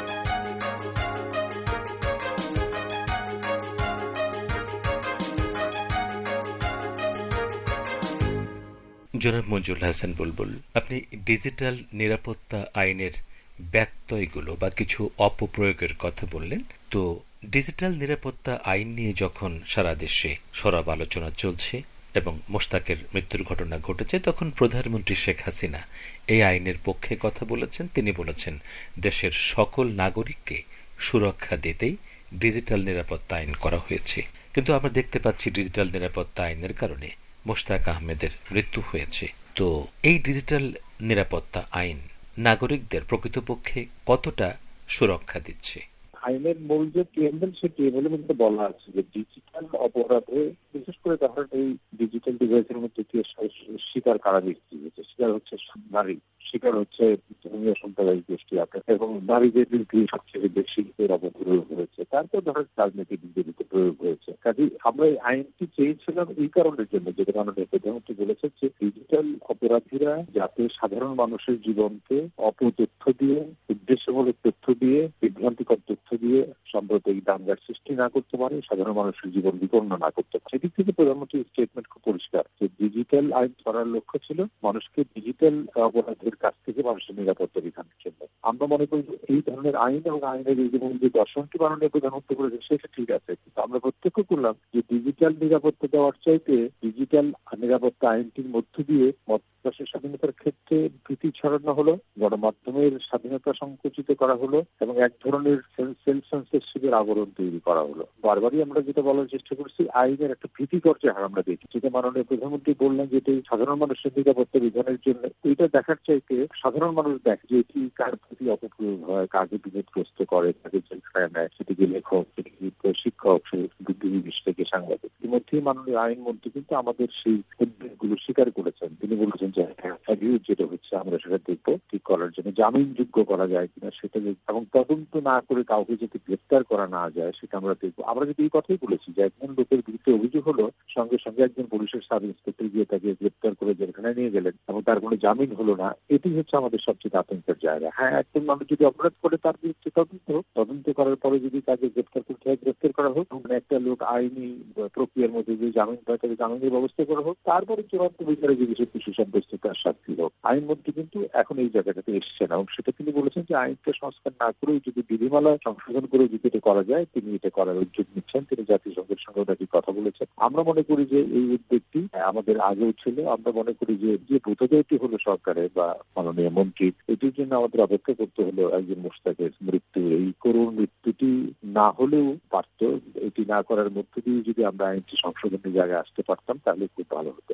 জনাব মঞ্জুরুল হাসান বুলবুল, আপনি ডিজিটাল নিরাপত্তা আইনের ব্যত্যয়গুলো বা কিছু অপপ্রয়োগের কথা বললেন। তো ডিজিটাল নিরাপত্তা আইন নিয়ে যখন সারা দেশে সরব আলোচনা চলছে এবং মোশতাকের মৃত্যুর ঘটনা ঘটেছে, তখন প্রধানমন্ত্রী শেখ হাসিনা এই আইনের পক্ষে কথা বলেছেন। তিনি বলেছেন দেশের সকল নাগরিককে সুরক্ষা দিতেই ডিজিটাল নিরাপত্তা আইন করা হয়েছে। কিন্তু আমরা দেখতে পাচ্ছি ডিজিটাল নিরাপত্তা আইনের কারণে মোশতাক আহমেদের মৃত্যু হয়েছে। তো এই ডিজিটাল নিরাপত্তা আইন নাগরিকদের প্রকৃতপক্ষে কতটা সুরক্ষা দিচ্ছে? আইনের মূল যে প্রিএম্বল, সেই প্রিএম্বলের মধ্যে বলা আছে যে ডিজিটাল অপরাধে, বিশেষ করে ধরেন এই ডিজিটাল ডিভাইসের মধ্যে শিকার কারা ব্যক্তি হচ্ছে, শিকার হচ্ছে নারী, শিকার হচ্ছে ধর্মীয় সম্প্রদায় গোষ্ঠী আপনার, এবং নারীদের সবচেয়ে বেশি এর অপপ্রয়োগ হয়েছে। তারপর ধরেন রাজনৈতিক বিরোধীতে প্রয়োগ হয়েছে। কাজে আমরা এই আইনটি চেয়েছিলাম এই কারণের জন্য, যে কারণে প্রধানমন্ত্রী বলেছেন যে ডিজিটাল অপরাধীরা যাতে সাধারণ মানুষের জীবনকে অপতথ্য দিয়ে, উদ্দেশ্যমূলক তথ্য দিয়ে, বিভ্রান্তিকর তথ্য দিয়ে সাম্প্রদায়িক দাঙ্গার সৃষ্টি না করতে পারে, সাধারণ মানুষের জীবন বিপন্ন না করতে পারে। সেদিক থেকে প্রধানমন্ত্রীর স্টেটমেন্ট খুব পরিষ্কার যে ডিজিটাল আইন করার লক্ষ্য ছিল মানুষকে ডিজিটাল অপরাধের কাছ থেকে মানুষের নিরাপত্তা বিধানের জন্য। আমরা মনে করি যে এই ধরনের আইন এবং আইনের এই যে দর্শনটি বানানোর প্রধানমন্ত্রী করেছে সেটা ঠিক আছে, কিন্তু আমরা প্রত্যক্ষ করলাম যে ডিজিটাল নিরাপত্তা দেওয়ার চাইতে ডিজিটাল নিরাপত্তা আইনটির মধ্য দিয়ে মত প্রকাশের স্বাধীনতার ক্ষেত্রে ভীতি ছড়ানো হলো, গণমাধ্যমের স্বাধীনতা সংকুচিত করা হলো এবং এক ধরনের সেলফ সেন্সরশিপের আবরণ তৈরি করা হলো। বারবারই আমরা যেটা বলার চেষ্টা করছি, আইনের একটা ভীতিকর চেহারা আমরা দেখি, যেটা মাননীয় প্রধানমন্ত্রী বললেন যে এটি সাধারণ মানুষের নিরাপত্তা বিধানের জন্য। এইটা দেখার চাইতে সাধারণ মানুষ দেখে যে এটি কার প্রতি অপপ্রয়োগ হয়, কাকে বিভেদগ্রস্ত করে, কাকে জেলখানায় নেয়, সেটিকে লেখক, সেটিকে শিক্ষক, সে বুদ্ধিজীবী থেকে সাংবাদিক। ইতিমধ্যেই মাননীয় আইন মন্ত্রী কিন্তু আমাদের সেই উদ্বেগগুলো স্বীকার করেছেন। তিনি বলেছেন যে অ্যাবিউজ যেটা হচ্ছে আমরা সেটা দেখবো, ঠিক করার জন্য জামিনযোগ্য করা যায় কিনা সেটা, এবং তদন্ত না করে কাউকে যদি গ্রেফতার করা না যায় সেটা আমরা দেখবো। আমরা যদি এই কথাই বলেছি যে একজন লোকের বিরুদ্ধে অভিযোগ হলো, সঙ্গে সঙ্গে একজন পুলিশের সাব ইন্সপেক্টর গিয়ে তাকে গ্রেফতার করে জেলখানায় নিয়ে গেলেন এবং তার কোনো জামিন হলো না, এটি হচ্ছে আমাদের সবচেয়ে আতঙ্কের জায়গা। হ্যাঁ, একজন মানুষ যদি অপরাধ করে তার বিরুদ্ধে তদন্ত তদন্ত করার পরে যদি তাকে গ্রেফতার করতে হয়, গ্রেফতার করা হোক, একটা লোক আইনি প্রক্রিয়ার মধ্যে যে জামিন পায় তাকে জামিনের ব্যবস্থা করা হোক, তারপরে চূড়ান্ত বিচারে যদি সে কিছু সাব্যস্ত তার শাস্তি হোক। আইনমন্ত্রী কিন্তু এখন এই জায়গাটাতে এসছে না, এবং সেটা তিনি বলেছেন যে আইনকে সংস্কার না করেও যদি বিধিমালা সংশোধন করে যদি এটা করা যায় তিনি এটা করার উদ্যোগ নিচ্ছেন। তিনি জাতিসংঘের সঙ্গে নাকি কথা বলেছেন। আমরা মনে করি যে এই উদ্যোগটি আমাদের আগেও ছিল। আমরা মনে করি যে যে বোধোদয়টি হলো সরকারের বা মাননীয় মন্ত্রী, এটির জন্য আমাদের অপেক্ষা করতে হলো একজন মোশতাকের মৃত্যু। এই করুণ মৃত্যুটি না হলেও পারত, এটি না করার মধ্য দিয়ে যদি আমরা আইনটি সংশোধনের জায়গায় আসতে পারতাম তাহলে খুব ভালো হতো।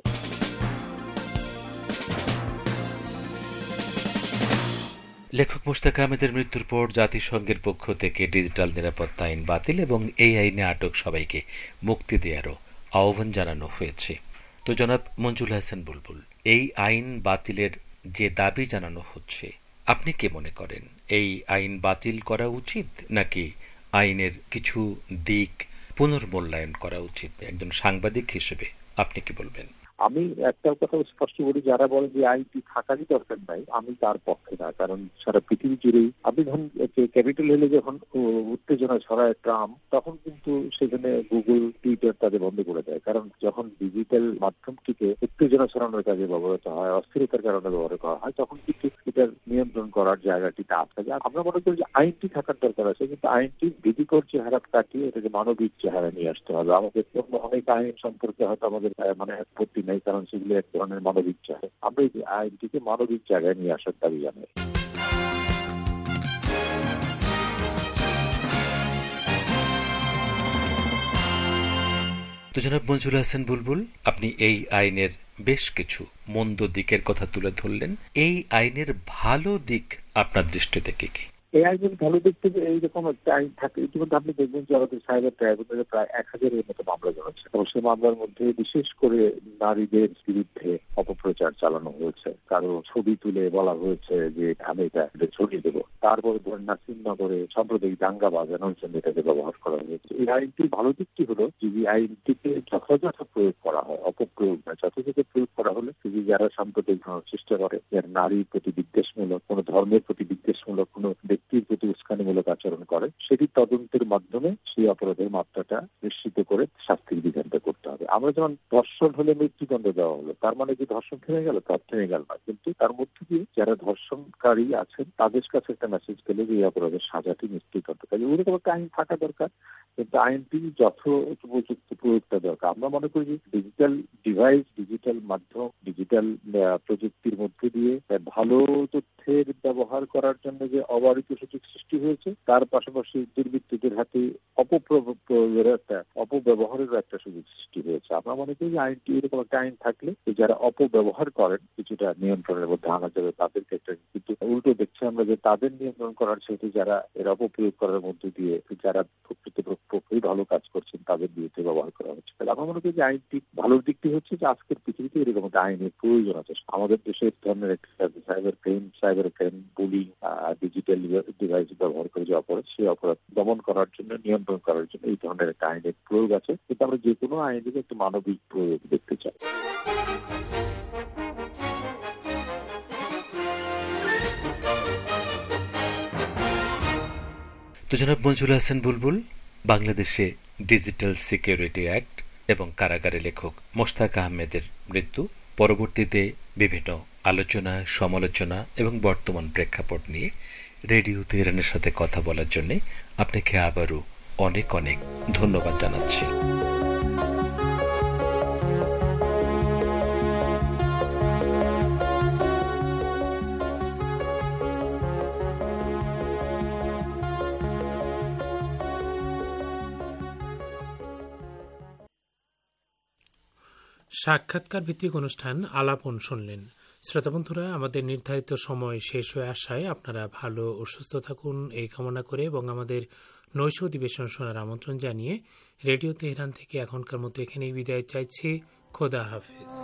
লেখক মোশতাক আহমেদের মৃত্যুর পর জাতিসংঘের পক্ষ থেকে ডিজিটাল নিরাপত্তা আইন বাতিল এবং এই আইনে আটক সবাইকে মুক্তি দেওয়ারও আহ্বান জানানো হয়েছে। তো জনাব মঞ্জুরুল হাসান বুলবুল, এই আইন বাতিলের যে দাবি জানানো হচ্ছে, আপনি কি মনে করেন এই আইন বাতিল করা উচিত নাকি আইনের কিছু দিক পুনর্মূল্যায়ন করা উচিত? একজন সাংবাদিক হিসেবে আপনি কি বলবেন? আমি একটা কথা স্পষ্ট বলি, যারা বলে যে আইনটি থাকারই দরকার নাই, আমি তার পক্ষে না। কারণ সারা পৃথিবী জুড়েই আপনি ধরুন ক্যাপিটাল হিলে যখন উত্তেজনা ছড়ায় ট্রাম্প, তখন কিন্তু সেখানে গুগল, টুইটার তাদের বন্ধ করে দেয়। কারণ যখন ডিজিটাল মাধ্যমটিকে উত্তেজনা ছড়ানোর কাজে ব্যবহৃত হয়, অস্থিরতার কারণে ব্যবহার করা হয়, তখন কিন্তু এটার নিয়ন্ত্রণ করার জায়গাটিতে আটকা যায়। আমরা মনে করি যে আইনটি থাকার দরকার আছে, কিন্তু আইনটি বিধিকর চেহারা কাটিয়ে এটাকে মানবিক চেহারা নিয়ে আসতে হবে। আমাদের অনেক আইন সম্পর্কে হয়তো আমাদের মানে আপত্তি নেই, কারণ সেগুলো এক ধরনের মানবিক চেহারা। আমরা এই আইনটিকে মানবিক জায়গায় নিয়ে আসার দাবি জানাই। তো জনাব মঞ্জুর হাসান বুলবুল, আপনি এই আইনের বেশ কিছু মন্দ দিকের কথা তুলে ধরলেন। এই আইনের ভালো দিক আপনার দৃষ্টিতে কি কি? এই আইনের ভালো দিক থেকে এইরকম একটা আইন থাকে, ইতিমধ্যে আপনি দেখবেন যে আমাদের সাইবার ট্রাইব্যুনালে প্রায় এক হাজারের মতো মামলা জমেছে, এবং সেই মামলার মধ্যে বিশেষ করে নারীদের বিরুদ্ধে অপপ্রচার চালানো হয়েছে। কারো ছবি তুলে বলা হয়েছে যে আমি এটা ছড়িয়ে দেবো, তারপরে ধরেন নাসিমনগরে সাম্প্রদায়িক দাঙ্গা বাজানোর জন্য এটাকে ব্যবহার করা হয়েছে। এই আইনটির ভালো দিকটি হলো যদি আইনটিকে যথাযথ প্রয়োগ করা হয়, অপপ্রয়োগ না, যথাযথ প্রয়োগ করা হলে যদি যারা সাম্প্রদায়িক চেষ্টা করে, যারা নারীর প্রতি বিদ্বেষমূলক, কোনো ধর্মের প্রতি বিদ্বেষমূলক, কোনো ব্যক্তির প্রতি উস্কানিমূলক আচরণ করে, সেটি তদন্তের মাধ্যমে সেই অপরাধের মাত্রাটা নিশ্চিত করে শাস্তির বিধানটা করতে হবে। আমরা যেমন ধর্ষণ হলে মৃত্যুদণ্ড দেওয়া হলো, তার মানে কি ধর্ষণ থেমে গেল? তার থেমে গেল না, কিন্তু তার মধ্যে দিয়ে যারা ধর্ষণকারী আছেন তাদের কাছে একটা মেসেজ গেলে যে এই অপরাধের সাজাটি মৃত্যুদণ্ড। কাজে ওইরকম একটা আইন থাকা দরকার, কিন্তু আইনটি যথোপযুক্ত প্রয়োগটা দরকার। আমরা মনে করি যে ডিজিটাল ডিভাইস, ডিজিটাল মাধ্যম, ডিজিটাল প্রযুক্তির মধ্যে দিয়ে ভালো তথ্যের ব্যবহার করার জন্য যে অবারিত সুযোগ সৃষ্টি হয়েছে, তার পাশাপাশি দুর্বৃত্তদের হাতে অপপ্রয়োগের একটা অপব্যবহারের একটা সুযোগ সৃষ্টি হয়েছে। আমরা মনে করি আইনটি এরকম একটা আইন থাকলে যারা অপব্যবহার করেন কিছুটা নিয়ন্ত্রণের মধ্যে আনা যাবে তাদেরকে একটা, কিন্তু উল্টো দেখছি আমরা যে তাদের নিয়ন্ত্রণ করার সাথে যারা এর অপপ্রয়োগ করার মধ্যে দিয়ে যারা প্রকৃতপক্ষেই ভালো কাজ করছেন তাদের বিরুদ্ধে ব্যবহার করা হচ্ছে। তাহলে আমরা মনে করি যে আইনটি ভালোর দিকটি হচ্ছে যে আজকের পৃথিবীতে এরকম একটা আইনের প্রয়োজন আছে। আমাদের দেশে এই ধরনের একটা cyber crime, cyber crime, bullying, digital device ব্যবহার করে যে অপরাধ, সেই অপরাধ দমন করার জন্য, নিয়ন্ত্রণ করার জন্য এই ধরনের একটা আইনের প্রয়োগ আছে। কিন্তু আমরা যে কোনো আইনের একটা মানবিক প্রয়োগ দেখতে চাই। তো জনাব মঞ্জুর হাসান বুলবুল, বাংলাদেশে ডিজিটাল সিকিউরিটি অ্যাক্ট এবং কারাগারে লেখক মোশতাক আহমেদের মৃত্যু, পরবর্তীতে বিভিন্ন আলোচনা, সমালোচনা এবং বর্তমান প্রেক্ষাপট নিয়ে রেডিও তেহরানের সাথে কথা বলার জন্য আপনাকে আবারও অনেক অনেক ধন্যবাদ জানাচ্ছি। সাক্ষাৎকার ভিত্তিক অনুষ্ঠান আলাপন শুনলেন। শ্রোতাবন্ধুরা, আমাদের নির্ধারিত সময় শেষ হয়ে আসায় আপনারা ভালো ও সুস্থ থাকুন এই কামনা করে এবং আমাদের নৈশ অধিবেশন শোনার আমন্ত্রণ জানিয়ে রেডিও তেহরান থেকে এখনকার মতো এখানেই বিদায় চাইছি। খোদা হাফেজ।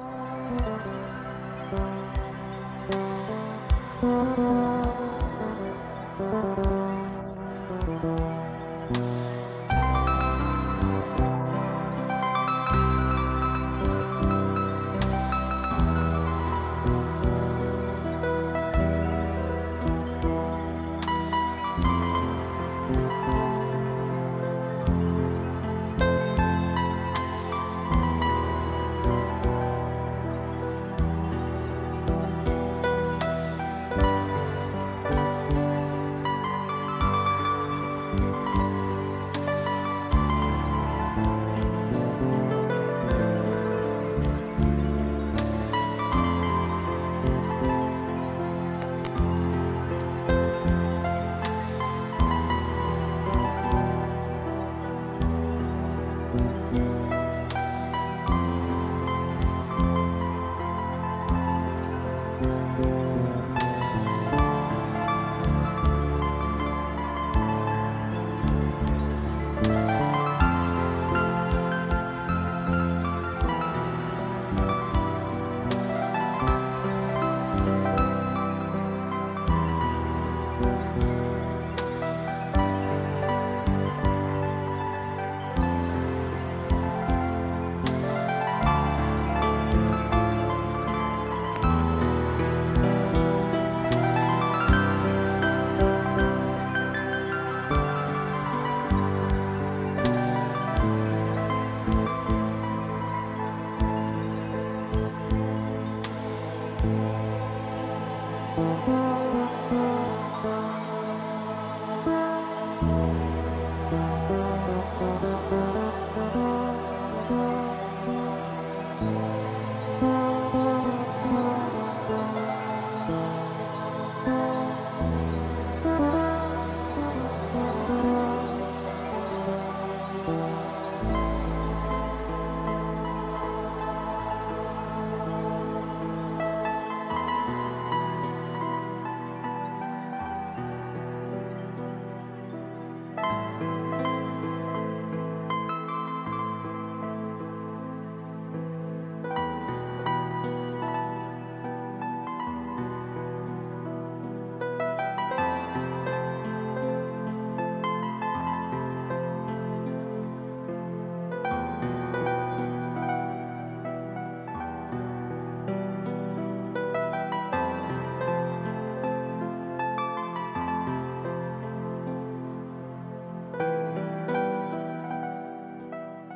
Thank you.